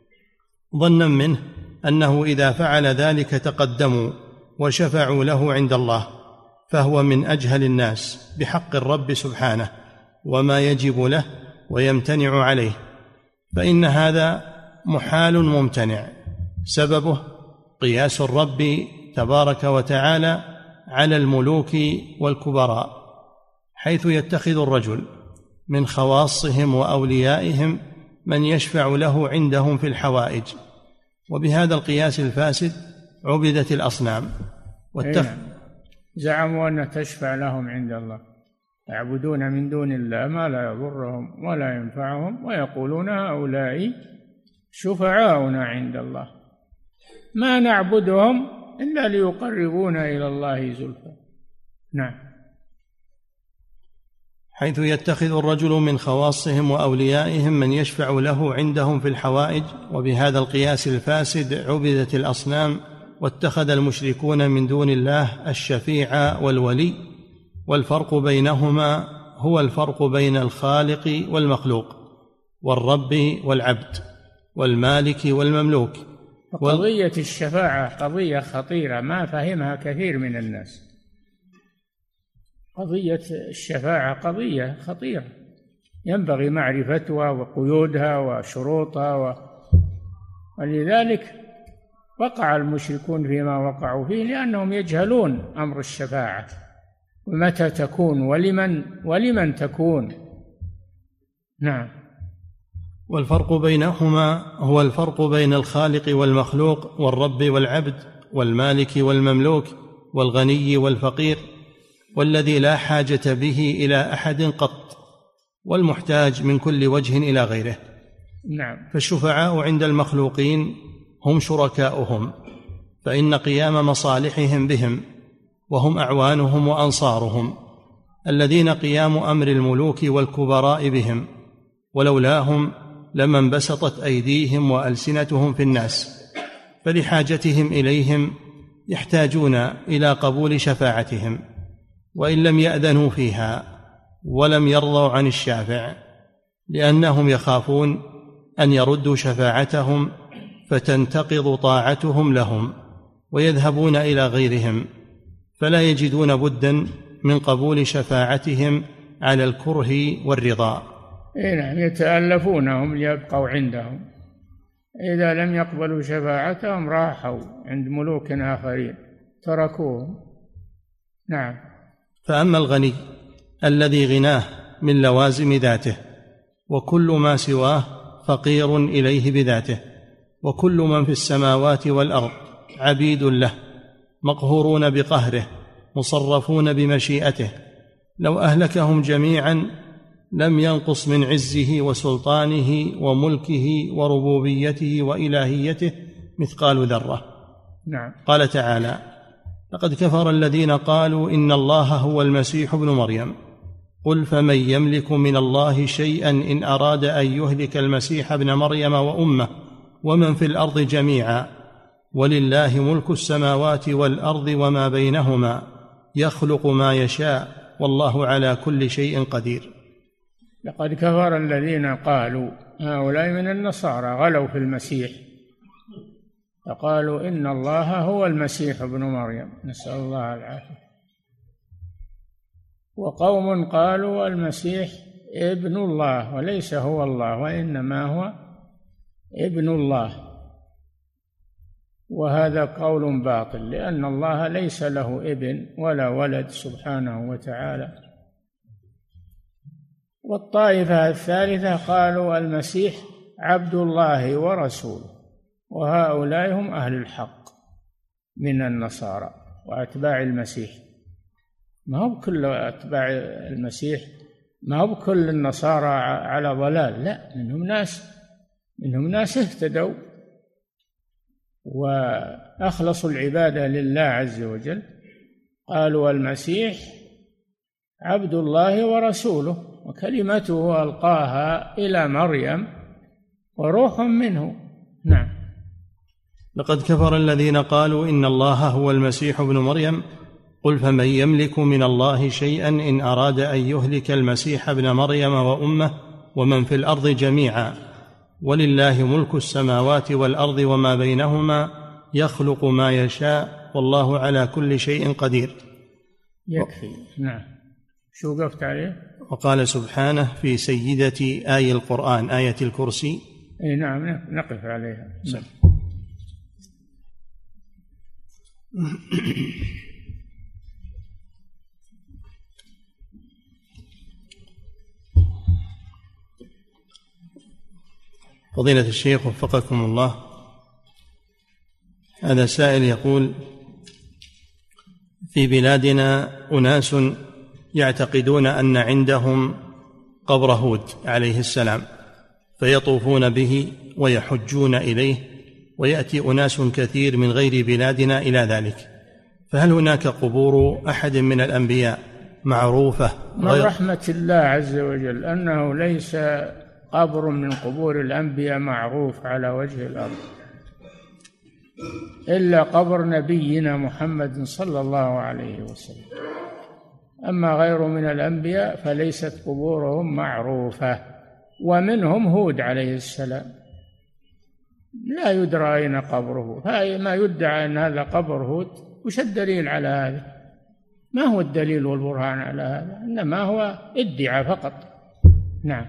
ظنا منه أنه إذا فعل ذلك تقدموا وشفعوا له عند الله، فهو من أجهل الناس بحق الرب سبحانه وما يجب له ويمتنع عليه، فإن هذا محال ممتنع، سببه قياس الرب تبارك وتعالى على الملوك والكبراء، حيث يتخذ الرجل من خواصهم وأوليائهم من يشفع له عندهم في الحوائج، وبهذا القياس الفاسد عبدت الأصنام زعموا أن تشفع لهم عند الله. يعبدون من دون الله ما لا يضرهم ولا ينفعهم ويقولون هؤلاء شفعاؤنا عند الله ما نعبدهم إلا ليقربونا إلى الله زلفى. نعم. حيث يتخذ الرجل من خواصهم وأوليائهم من يشفع له عندهم في الحوائج، وبهذا القياس الفاسد عبدت الأصنام واتخذ المشركون من دون الله الشفيع والولي، والفرق بينهما هو الفرق بين الخالق والمخلوق، والرب والعبد، والمالك والمملوك. قضية الشفاعة قضية خطيرة ما فهمها كثير من الناس. قضية الشفاعة قضية خطيرة ينبغي معرفتها وقيودها وشروطها ولذلك وقع المشركون فيما وقعوا فيه لأنهم يجهلون أمر الشفاعة ومتى تكون ولمن تكون. نعم. والفرق بينهما هو الفرق بين الخالق والمخلوق، والرب والعبد، والمالك والمملوك، والغني والفقير، والذي لا حاجة به إلى أحد قط، والمحتاج من كل وجه إلى غيره. نعم. فالشفعاء عند المخلوقين هم شركاؤهم، فإن قيام مصالحهم بهم، وهم أعوانهم وأنصارهم الذين قيام أمر الملوك والكبراء بهم، ولولاهم لما انبسطت أيديهم وألسنتهم في الناس، فلحاجتهم إليهم يحتاجون إلى قبول شفاعتهم، وإن لم يأذنوا فيها ولم يرضوا عن الشافع، لأنهم يخافون أن يردوا شفاعتهم فتنتقض طاعتهم لهم ويذهبون إلى غيرهم، فلا يجدون بدا من قبول شفاعتهم على الكره والرضا. نعم، يتألفونهم ليبقوا عندهم، إذا لم يقبلوا شفاعتهم راحوا عند ملوك آخرين تركوهم. نعم. فأما الغني الذي غناه من لوازم ذاته، وكل ما سواه فقير إليه بذاته، وكل من في السماوات والأرض عبيد له مقهورون بقهره مصرفون بمشيئته، لو أهلكهم جميعا لم ينقص من عزه وسلطانه وملكه وربوبيته وإلهيته مثقال ذرة. نعم. قال تعالى: لقد كفر الذين قالوا إن الله هو المسيح ابن مريم، قل فمن يملك من الله شيئا إن أراد أن يهلك المسيح ابن مريم وأمه ومن في الأرض جميعا، ولله ملك السماوات والأرض وما بينهما يخلق ما يشاء والله على كل شيء قدير. لقد كفر الذين قالوا، هؤلاء من النصارى غلوا في المسيح فقالوا إن الله هو المسيح ابن مريم، نسأل الله العافية، وقوم قالوا المسيح ابن الله وليس هو الله وإنما هو ابن الله، وهذا قول باطل، لأن الله ليس له ابن ولا ولد سبحانه وتعالى. والطائفة الثالثة قالوا المسيح عبد الله ورسوله، وهؤلاء هم أهل الحق من النصارى وأتباع المسيح. ما هو كل أتباع المسيح، ما هو كل النصارى على ضلال، لا، منهم ناس اهتدوا وأخلصوا العبادة لله عز وجل. قالوا المسيح عبد الله ورسوله وكلمته ألقاها إلى مريم وروح منه. نعم. لقد كفر الذين قالوا إن الله هو المسيح ابن مريم، قل فمن يملك من الله شيئا إن أراد أن يهلك المسيح ابن مريم وأمه ومن في الأرض جميعا، ولله ملك السماوات والأرض وما بينهما يخلق ما يشاء والله على كل شيء قدير. يكفي. نعم. شو وقفت عليه؟ وقال سبحانه في سيدة آي القرآن آية الكرسي. نعم، نقف عليها. فضيلة الشيخ وفقكم الله، هذا سائل يقول: في بلادنا أناس يعتقدون أن عندهم قبر هود عليه السلام، فيطوفون به ويحجون إليه، ويأتي أناس كثير من غير بلادنا إلى ذلك، فهل هناك قبور أحد من الأنبياء معروفة؟ من رحمة الله عز وجل أنه ليس قبر من قبور الأنبياء معروف على وجه الأرض إلا قبر نبينا محمد صلى الله عليه وسلم. أما غير من الأنبياء فليست قبورهم معروفة، ومنهم هود عليه السلام لا يدرى أين قبره، فما يدعى أن هذا قبر هود، وش الدليل على هذا؟ ما هو الدليل والبرهان على هذا؟ إنما هو ادعاء فقط. نعم.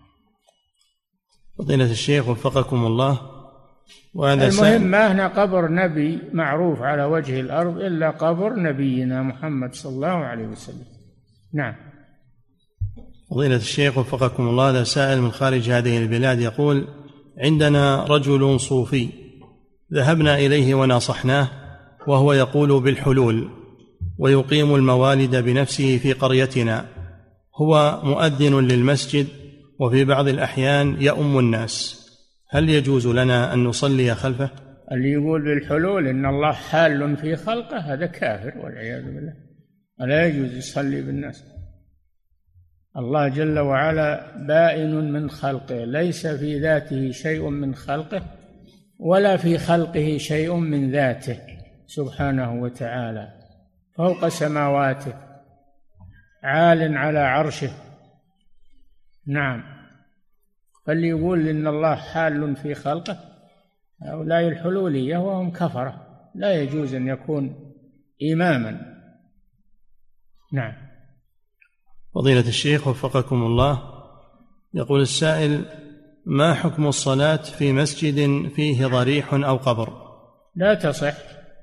فضيلة الشيخ وفقكم الله، المهم ما هنا قبر نبي معروف على وجه الأرض إلا قبر نبينا محمد صلى الله عليه وسلم. نعم. فضيلة الشيخ وفقكم الله، هذا سائل من خارج هذه البلاد يقول: عندنا رجل صوفي ذهبنا إليه وناصحناه، وهو يقول بالحلول ويقيم الموالد بنفسه في قريتنا، هو مؤذن للمسجد وفي بعض الأحيان يؤم الناس، هل يجوز لنا أن نصلي خلفه؟ اللي يقول بالحلول إن الله حال في خلقه هذا كافر والعياذ بالله، لا يجوز يصلي بالناس. الله جل وعلا بائن من خلقه، ليس في ذاته شيء من خلقه ولا في خلقه شيء من ذاته سبحانه وتعالى، فوق سماواته، عال على عرشه. نعم. فاللي يقول إن الله حال في خلقه هؤلاء الحلولية وهم كفرة، لا يجوز أن يكون إماما. نعم. فضيلة الشيخ وفقكم الله، يقول السائل: ما حكم الصلاة في مسجد فيه ضريح أو قبر؟ لا تصح.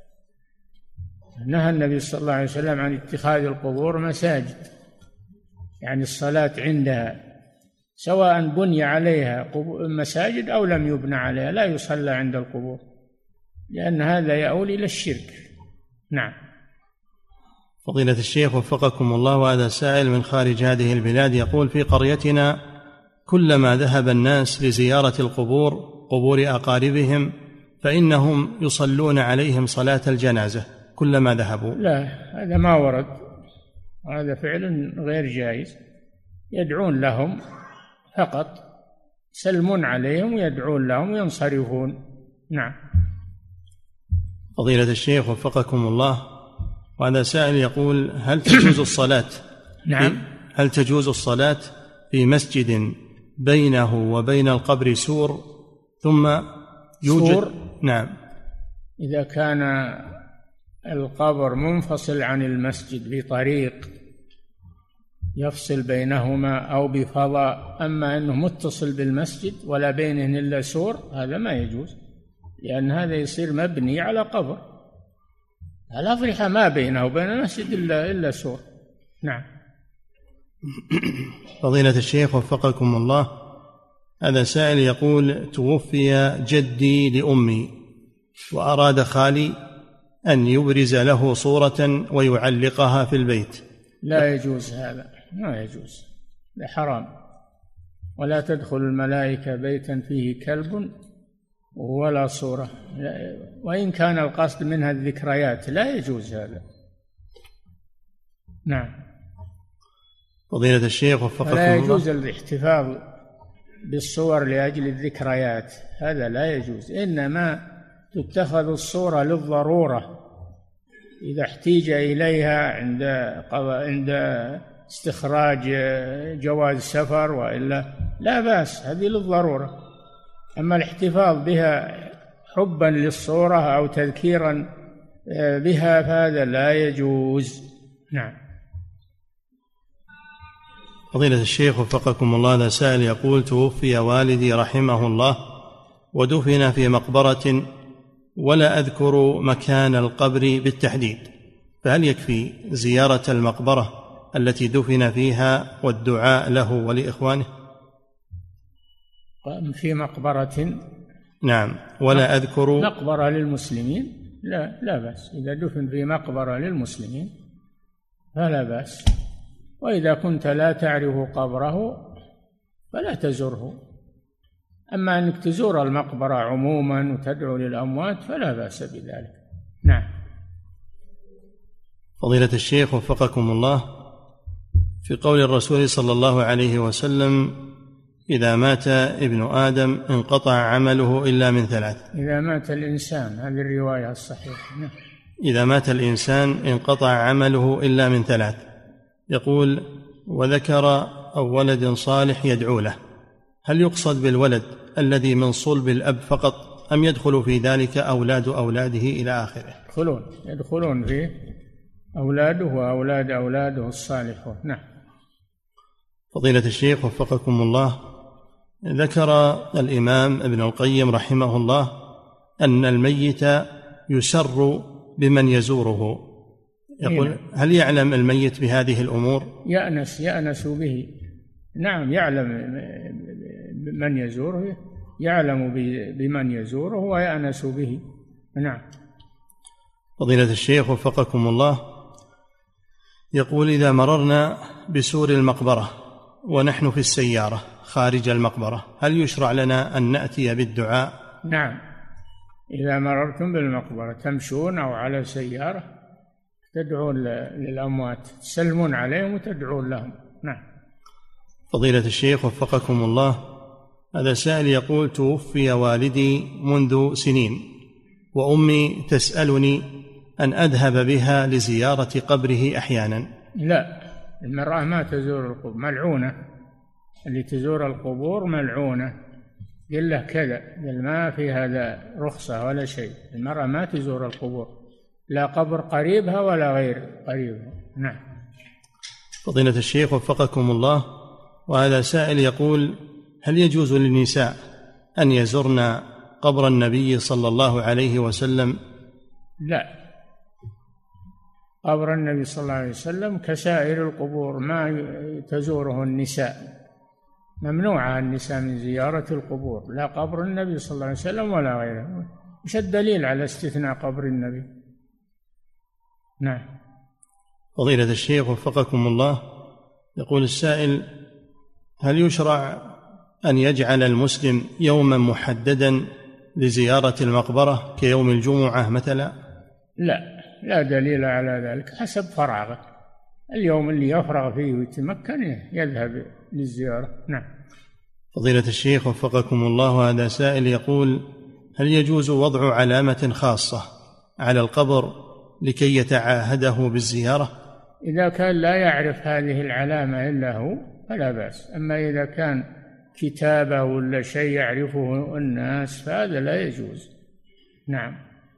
نهى النبي صلى الله عليه وسلم عن اتخاذ القبور مساجد، يعني الصلاة عندها، سواء بني عليها مساجد أو لم يبنى عليها، لا يصلى عند القبور، لأن هذا يؤول إلى الشرك. نعم. فضيلة الشيخ وفقكم الله، وهذا سائل من خارج هذه البلاد يقول: في قريتنا كلما ذهب الناس لزيارة القبور، قبور أقاربهم، فإنهم يصلون عليهم صلاة الجنازة كلما ذهبوا. لا، هذا ما ورد، هذا فعل غير جائز. يدعون لهم فقط، يسلمون عليهم ويدعون لهم وينصرفون. نعم. فضيلة الشيخ وفقكم الله، وهذا سائل يقول: هل تجوز الصلاة نعم. هل تجوز الصلاة في مسجد بينه وبين القبر سور ثم يوجد سور؟ نعم. إذا كان القبر منفصل عن المسجد بطريق يفصل بينهما أو بفضاء، أما أنه متصل بالمسجد ولا بينه إلا سور، هذا ما يجوز، لأن هذا يصير مبني على قبر. الأضرحة ما بينه وبين المسجد إلا سور. نعم. فضيلة الشيخ وفقكم الله، هذا سائل يقول: توفي جدي لأمي وأراد خالي أن يبرز له صورة ويعلقها في البيت. لا يجوز هذا، ما يجوز، ده حرام. ولا تدخل الملائكة بيتا فيه كلب ولا صورة، وإن كان القصد منها الذكريات، لا يجوز هذا. نعم. فضيلة الشيخ وفقكم الله، لا يجوز الاحتفاظ بالصور لأجل الذكريات، هذا لا يجوز. إنما تتخذ الصورة للضرورة، إذا احتيج إليها عند استخراج جواز سفر وإلا لا بأس، هذه للضرورة. أما الاحتفاظ بها حبا للصورة أو تذكيرا بها فهذا لا يجوز. نعم. فضيلة الشيخ وفقكم الله، هذا سائل يقول: توفي والدي رحمه الله ودفن في مقبرة ولا أذكر مكان القبر بالتحديد، فهل يكفي زيارة المقبرة التي دفن فيها والدعاء له ولإخوانه؟ في مقبرة، نعم، ولا أذكر مقبرة للمسلمين، لا بأس. إذا دفن في مقبرة للمسلمين فلا بأس، وإذا كنت لا تعرف قبره فلا تزره. أما أنك تزور المقبرة عموما وتدعو للأموات فلا بأس بذلك. نعم. فضيلة الشيخ وفقكم الله، في قول الرسول صلى الله عليه وسلم: إذا مات ابن آدم انقطع عمله إلا من ثلاث. إذا مات الإنسان، هذه الرواية الصحيحة. نعم. إذا مات الإنسان انقطع عمله إلا من ثلاث. يقول: وذكر أو ولد صالح يدعو له. هل يقصد بالولد الذي من صلب الأب فقط، أم يدخل في ذلك أولاد أولاده إلى آخره؟ يدخلون فيه أولاده وأولاد أولاده الصالحون. نعم. فضيلة الشيخ وفقكم الله، ذكر الإمام ابن القيم رحمه الله أن الميت يسر بمن يزوره. يقول: هل يعلم الميت بهذه الأمور؟ يأنس به. نعم، يعلم من يزوره، يعلم بمن يزوره ويأنس به. نعم. فضيلة الشيخ وفقكم الله، يقول: إذا مررنا بسور المقبرة ونحن في السيارة خارج المقبرة، هل يشرع لنا أن نأتي بالدعاء؟ نعم، إذا مررتم بالمقبرة تمشون أو على سيارة تدعون للأموات، تسلمون عليهم وتدعون لهم. نعم. فضيلة الشيخ وفقكم الله، هذا سائل يقول: توفي والدي منذ سنين، وأمي تسألني أن أذهب بها لزيارة قبره أحيانا. لا، المرأة ما تزور القبور، ملعونة. اللي تزور القبور ملعونة. قل له كذا، قل ما في هذا رخصة ولا شيء. المرأة ما تزور القبور، لا قبر قريبها ولا غير قريبها. نعم. فضيلة الشيخ وفقكم الله، وهذا سائل يقول: هل يجوز للنساء أن يزرن قبر النبي صلى الله عليه وسلم؟ لا، قبر النبي صلى الله عليه وسلم كسائر القبور ما تزوره النساء. ممنوع النساء من زيارة القبور، لا قبر النبي صلى الله عليه وسلم ولا غيره. مش الدليل على استثناء قبر النبي؟ نعم. فضيلة الشيخ وفقكم الله، يقول السائل: هل يشرع أن يجعل المسلم يوما محددا لزيارة المقبرة كيوم الجمعة مثلا؟ لا دليل على ذلك، حسب فراغه. اليوم اللي يفرغ فيه ويتمكن يذهب للزيارة. نعم. فضيلة الشيخ وفقكم الله، هذا سائل يقول: هل يجوز وضع علامة خاصة على القبر لكي يتعاهده بالزيارة؟ إذا كان لا يعرف هذه العلامة إلا هو فلا بأس. أما إذا كان كتابة ولا شيء يعرفه الناس فهذا لا يجوز. نعم.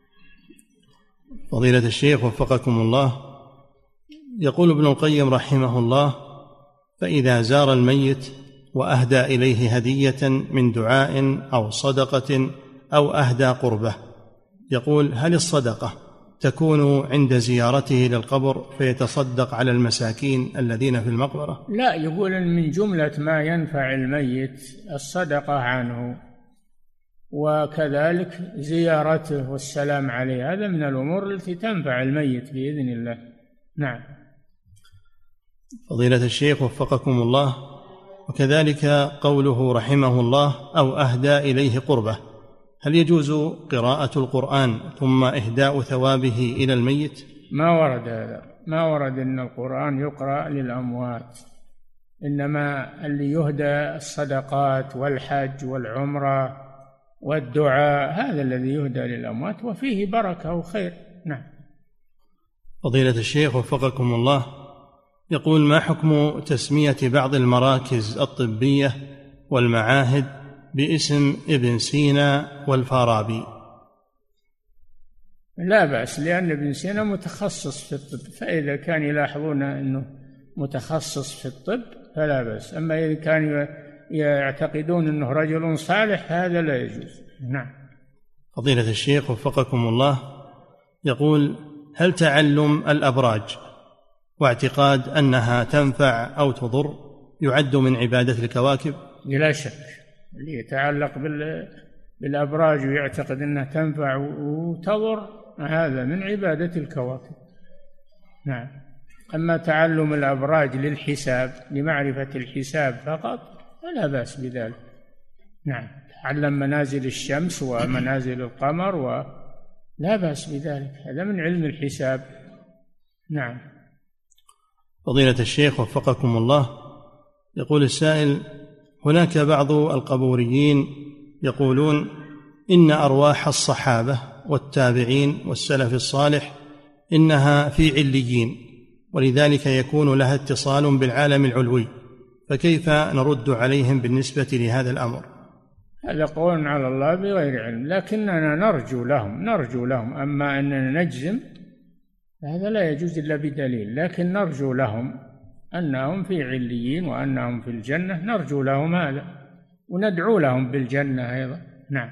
فضيلة الشيخ وفقكم الله، يقول ابن القيم رحمه الله: فإذا زار الميت وأهدى إليه هدية من دعاء أو صدقة أو أهدى قربة، يقول: هل الصدقة تكون عند زيارته للقبر فيتصدق على المساكين الذين في المقبرة؟ لا، يقول إن من جملة ما ينفع الميت الصدقة عنه، وكذلك زيارته والسلام عليه، هذا من الأمور التي تنفع الميت بإذن الله. نعم. فضيلة الشيخ وفقكم الله، وكذلك قوله رحمه الله: أو أهدى إليه قربة، هل يجوز قراءة القرآن ثم إهداء ثوابه إلى الميت؟ ما ورد هذا، ما ورد أن القرآن يقرأ للأموات، إنما اللي يهدى الصدقات والحج والعمرة والدعاء، هذا الذي يهدى للأموات وفيه بركة وخير. نعم. فضيلة الشيخ وفقكم الله، يقول: ما حكم تسمية بعض المراكز الطبية والمعاهد باسم ابن سينا والفارابي؟ لا بأس، لأن ابن سينا متخصص في الطب، فإذا كان يلاحظون أنه متخصص في الطب فلا بأس. أما إذا كانوا يعتقدون أنه رجل صالح هذا لا يجوز. نعم. فضيلة الشيخ وفقكم الله، يقول: هل تعلم الأبراج واعتقاد أنها تنفع أو تضر يعد من عبادة الكواكب؟ بلا شك، اللي يتعلق بالأبراج ويعتقد أنها تنفع وتضر هذا من عبادة الكواكب. نعم. أما تعلم الأبراج للحساب لمعرفة الحساب فقط فلا بأس بذلك. نعم، تعلم منازل الشمس ومنازل القمر لا بأس بذلك، هذا من علم الحساب. نعم. فضيلة الشيخ وفقكم الله، يقول السائل: هناك بعض القبوريين يقولون إن أرواح الصحابة والتابعين والسلف الصالح إنها في عليين، ولذلك يكون لها اتصال بالعالم العلوي، فكيف نرد عليهم بالنسبة لهذا الأمر؟ هذا قول على الله بغير علم، لكننا نرجو لهم، أما أننا نجزم هذا لا يجوز إلا بدليل، لكن نرجو لهم أنهم في عليين وأنهم في الجنة، نرجو لهم هذا وندعو لهم بالجنة أيضا. نعم.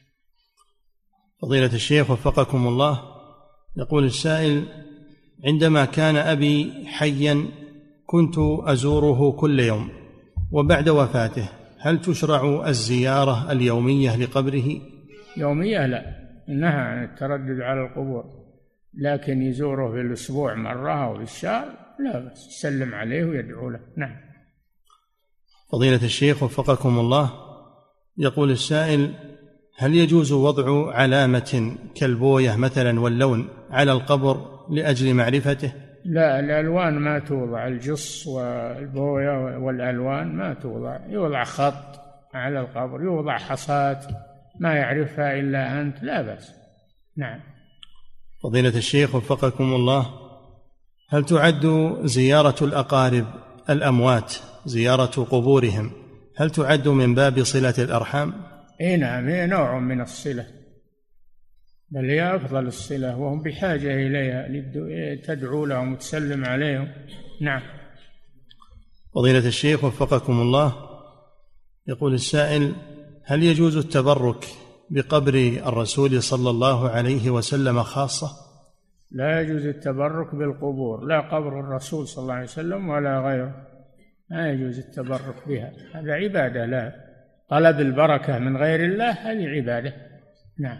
فضيلة الشيخ وفقكم الله، يقول السائل: عندما كان أبي حيا كنت أزوره كل يوم، وبعد وفاته هل تشرع الزيارة اليومية لقبره؟ يومية لا، نهى عن التردد على القبور، لكن يزوره في الأسبوع مرة أو في الشهر لا بس، يسلم عليه ويدعو له. نعم. فضيلة الشيخ وفقكم الله، يقول السائل: هل يجوز وضع علامة كالبوية مثلا واللون على القبر لأجل معرفته؟ لا، الألوان ما توضع، الجص والبوية والألوان ما توضع، يوضع خط على القبر، يوضع حصاة ما يعرفها إلا أنت، لا بأس. نعم. فضيلة الشيخ وفقكم الله، هل تعد زيارة الأقارب الأموات، زيارة قبورهم، هل تعد من باب صلة الأرحام؟ نعم، هي نوع من الصلة، بل هي أفضل الصلة، وهم بحاجة إليها، تدعو لهم وتسلم عليهم. نعم. فضيلة الشيخ وفقكم الله، يقول السائل: هل يجوز التبرك بقبر الرسول صلى الله عليه وسلم خاصة؟ لا يجوز التبرك بالقبور، لا قبر الرسول صلى الله عليه وسلم ولا غيره، لا يجوز التبرك بها، هذا عبادة، لا طلب البركة من غير الله هذه عبادة. نعم.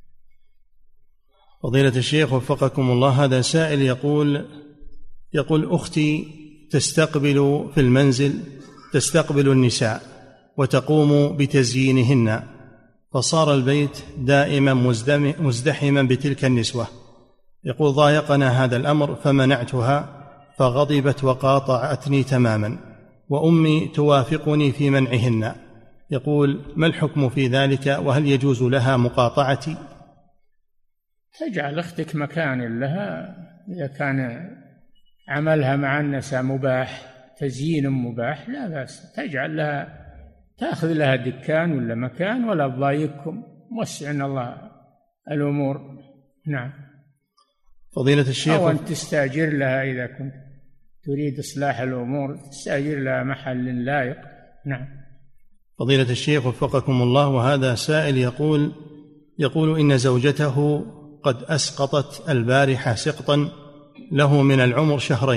فضيلة الشيخ وفقكم الله، هذا سائل يقول أختي تستقبل في المنزل، تستقبل النساء وتقوم بتزيينهن، فصار البيت دائما مزدحما بتلك النسوة. يقول: ضايقنا هذا الأمر فمنعتها، فغضبت وقاطعتني تماما، وأمي توافقني في منعهن. يقول: ما الحكم في ذلك، وهل يجوز لها مقاطعتي؟ تجعل أختك مكان لها، إذا كان عملها مع النساء مباح، تزيين مباح، لا بأس، تجعل لها، تأخذ لها دكان ولا مكان، ولا تضايقكم، موسعنا الله الأمور. نعم. فضيلة الشيخ، أو أن تستأجر لها إذا كنت تريد إصلاح الأمور، تستأجر لها محل لائق. نعم. فضيلة الشيخ وفقكم الله، وهذا سائل يقول إن زوجته قد أسقطت البارحة سقطا له من العمر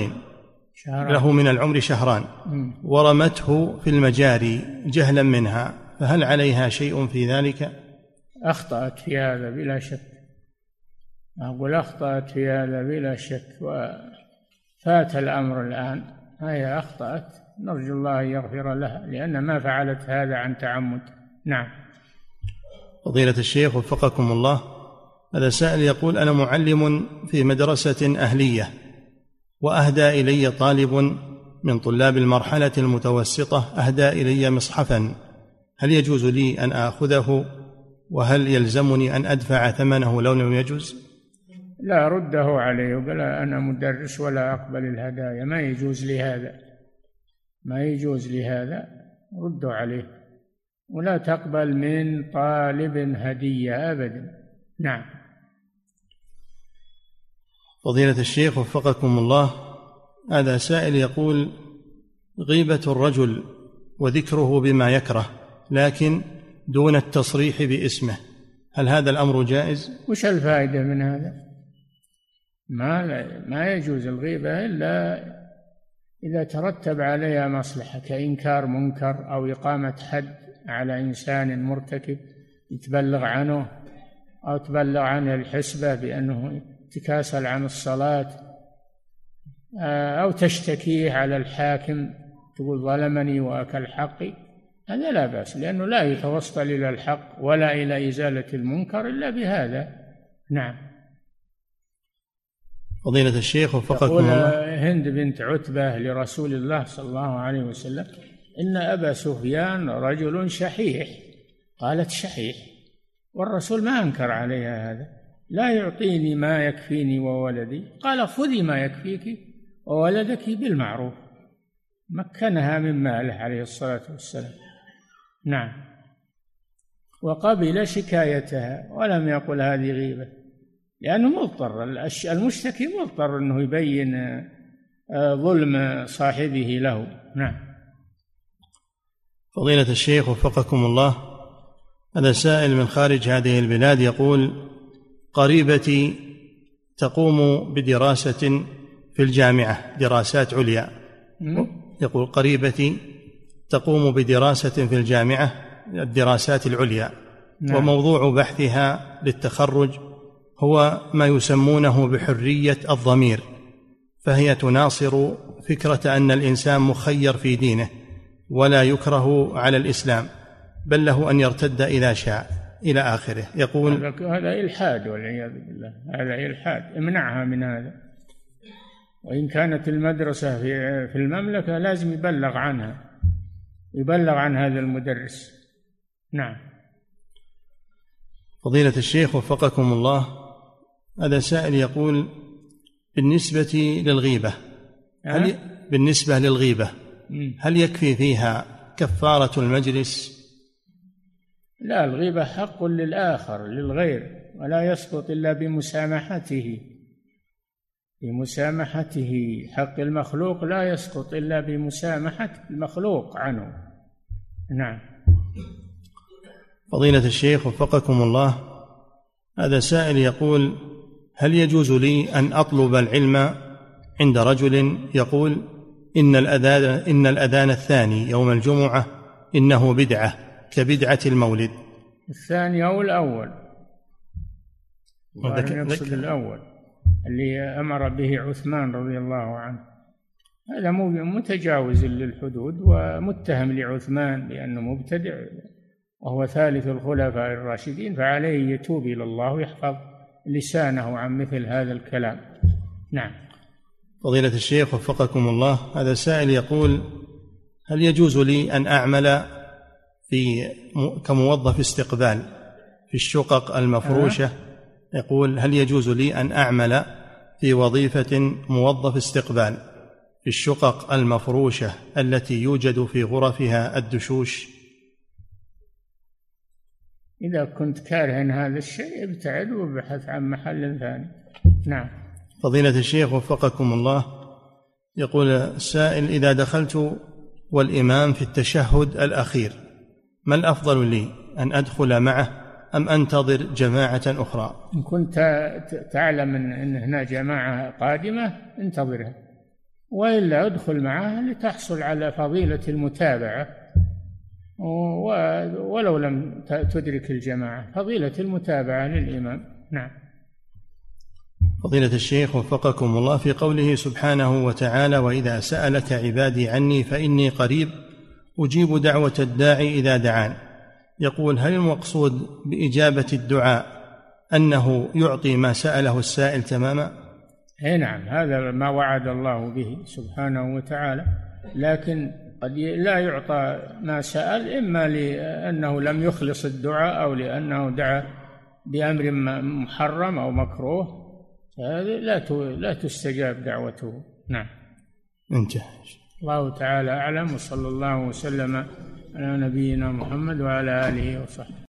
شهران ورمته في المجاري جهلا منها، فهل عليها شيء في ذلك؟ أخطأت في هذا بلا شك، أقول أخطأت في هذا بلا شك، وفات الأمر الآن، هي أخطأت، نرجو الله يغفر لها، لأن ما فعلت هذا عن تعمد. نعم. فضيلة الشيخ وفقكم الله، هذا سائل يقول: أنا معلم في مدرسة أهلية، وأهدى إلي طالب من طلاب المرحلة المتوسطة أهدى إلي مصحفا، هل يجوز لي أن آخذه، وهل يلزمني أن أدفع ثمنه لو لم يجوز؟ لا، رده عليه وقال: أنا مدرس ولا أقبل الهدايا، ما يجوز لهذا، رده عليه، ولا تقبل من طالب هدية أبدا. نعم. فضيلة الشيخ وفقكم الله، هذا سائل يقول: غيبة الرجل وذكره بما يكره لكن دون التصريح باسمه، هل هذا الأمر جائز؟ وش الفائدة من هذا؟ ما يجوز الغيبة إلا إذا ترتب عليها مصلحة، كإنكار منكر أو إقامة حد على إنسان مرتكب يتبلغ عنه، أو تبلغ عنه الحسبة بأنه تكاسل عن الصلاة، أو تشتكيه على الحاكم، تقول ظلمني وأكل حقي، هذا لا بأس، لأنه لا يتوصل إلى الحق ولا إلى إزالة المنكر إلا بهذا. نعم. فضيلة الشيخ وفقكم الله. هند بنت عتبة لرسول الله صلى الله عليه وسلم: إن أبا سفيان رجل شحيح. قالت: شحيح؟ والرسول ما أنكر عليها هذا، لا يعطيني ما يكفيني وولدي. قال: خذي ما يكفيك وولدك بالمعروف. مكنها من ماله عليه الصلاة والسلام. نعم. وقبل شكايتها ولم يقل هذه غيبة، لأنه مضطر، المشتكي مضطر أنه يبين ظلم صاحبه له. نعم. فضيلة الشيخ وفقكم الله، هذا سائل من خارج هذه البلاد يقول: قريبتي تقوم بدراسة في الجامعة، دراسات عليا. يقول: قريبتي تقوم بدراسة في الجامعة، الدراسات العليا. نعم. وموضوع بحثها للتخرج هو ما يسمونه بحرية الضمير، فهي تناصر فكرة أن الإنسان مخير في دينه ولا يكره على الإسلام، بل له أن يرتد إذا شاء، إلى آخره. يقول: هذا إلحاد والعياذ بالله، هذا إلحاد، امنعها من هذا. وإن كانت المدرسة في المملكة لازم يبلغ عنها، يبلغ عن هذا المدرس. نعم. فضيلة الشيخ وفقكم الله، هذا سائل يقول: بالنسبة للغيبة، بالنسبة للغيبة هل يكفي فيها كفارة المجلس؟ لا، الغيبة حق للآخر للغير، ولا يسقط إلا بمسامحته. بمسامحته، حق المخلوق لا يسقط إلا بمسامحة المخلوق عنه. نعم. فضيلة الشيخ وفقكم الله، هذا سائل يقول: هل يجوز لي أن أطلب العلم عند رجل يقول إن الأذان الثاني يوم الجمعة إنه بدعة كبدعة المولد؟ الثاني أو الأول؟ يقصد الأول اللي أمر به عثمان رضي الله عنه، هذا متجاوز للحدود ومتهم لعثمان بأنه مبتدع، وهو ثالث الخلفاء الراشدين، فعليه يتوب إلى الله ويحفظ لسانه عن مثل هذا الكلام. نعم. فضيلة الشيخ وفقكم الله، هذا سائل يقول: هل يجوز لي أن أعمل كموظف استقبال في الشقق المفروشة؟ يقول: هل يجوز لي أن أعمل في وظيفة موظف استقبال في الشقق المفروشة التي يوجد في غرفها الدشوش؟ إذا كنت كارها هذا الشيء ابتعد وابحث عن محل ثاني. نعم. فضيلة الشيخ وفقكم الله، يقول السائل: إذا دخلت والإمام في التشهد الأخير ما الأفضل لي، أن أدخل معه أم أنتظر جماعة أخرى؟ إن كنت تعلم أن هنا جماعة قادمة انتظرها، وإلا ادخل معها لتحصل على فضيلة المتابعة، ولو لم تدرك الجماعة، فضيلة المتابعة للإمام. نعم. فضيلة الشيخ وفقكم الله، في قوله سبحانه وتعالى: وإذا سألك عبادي عني فإني قريب أجيب دعوة الداعي إذا دعان، يقول: هل المقصود بإجابة الدعاء أنه يعطي ما سأله السائل تماما؟ نعم، هذا ما وعد الله به سبحانه وتعالى، لكن قد لا يعطى ما سأل، إما لأنه لم يخلص الدعاء أو لأنه دعا بأمر محرم أو مكروه، هذا لا تستجاب دعوته. نعم. انتهى. الله تعالى أعلم، وصلى الله وسلم على نبينا محمد وعلى آله وصحبه.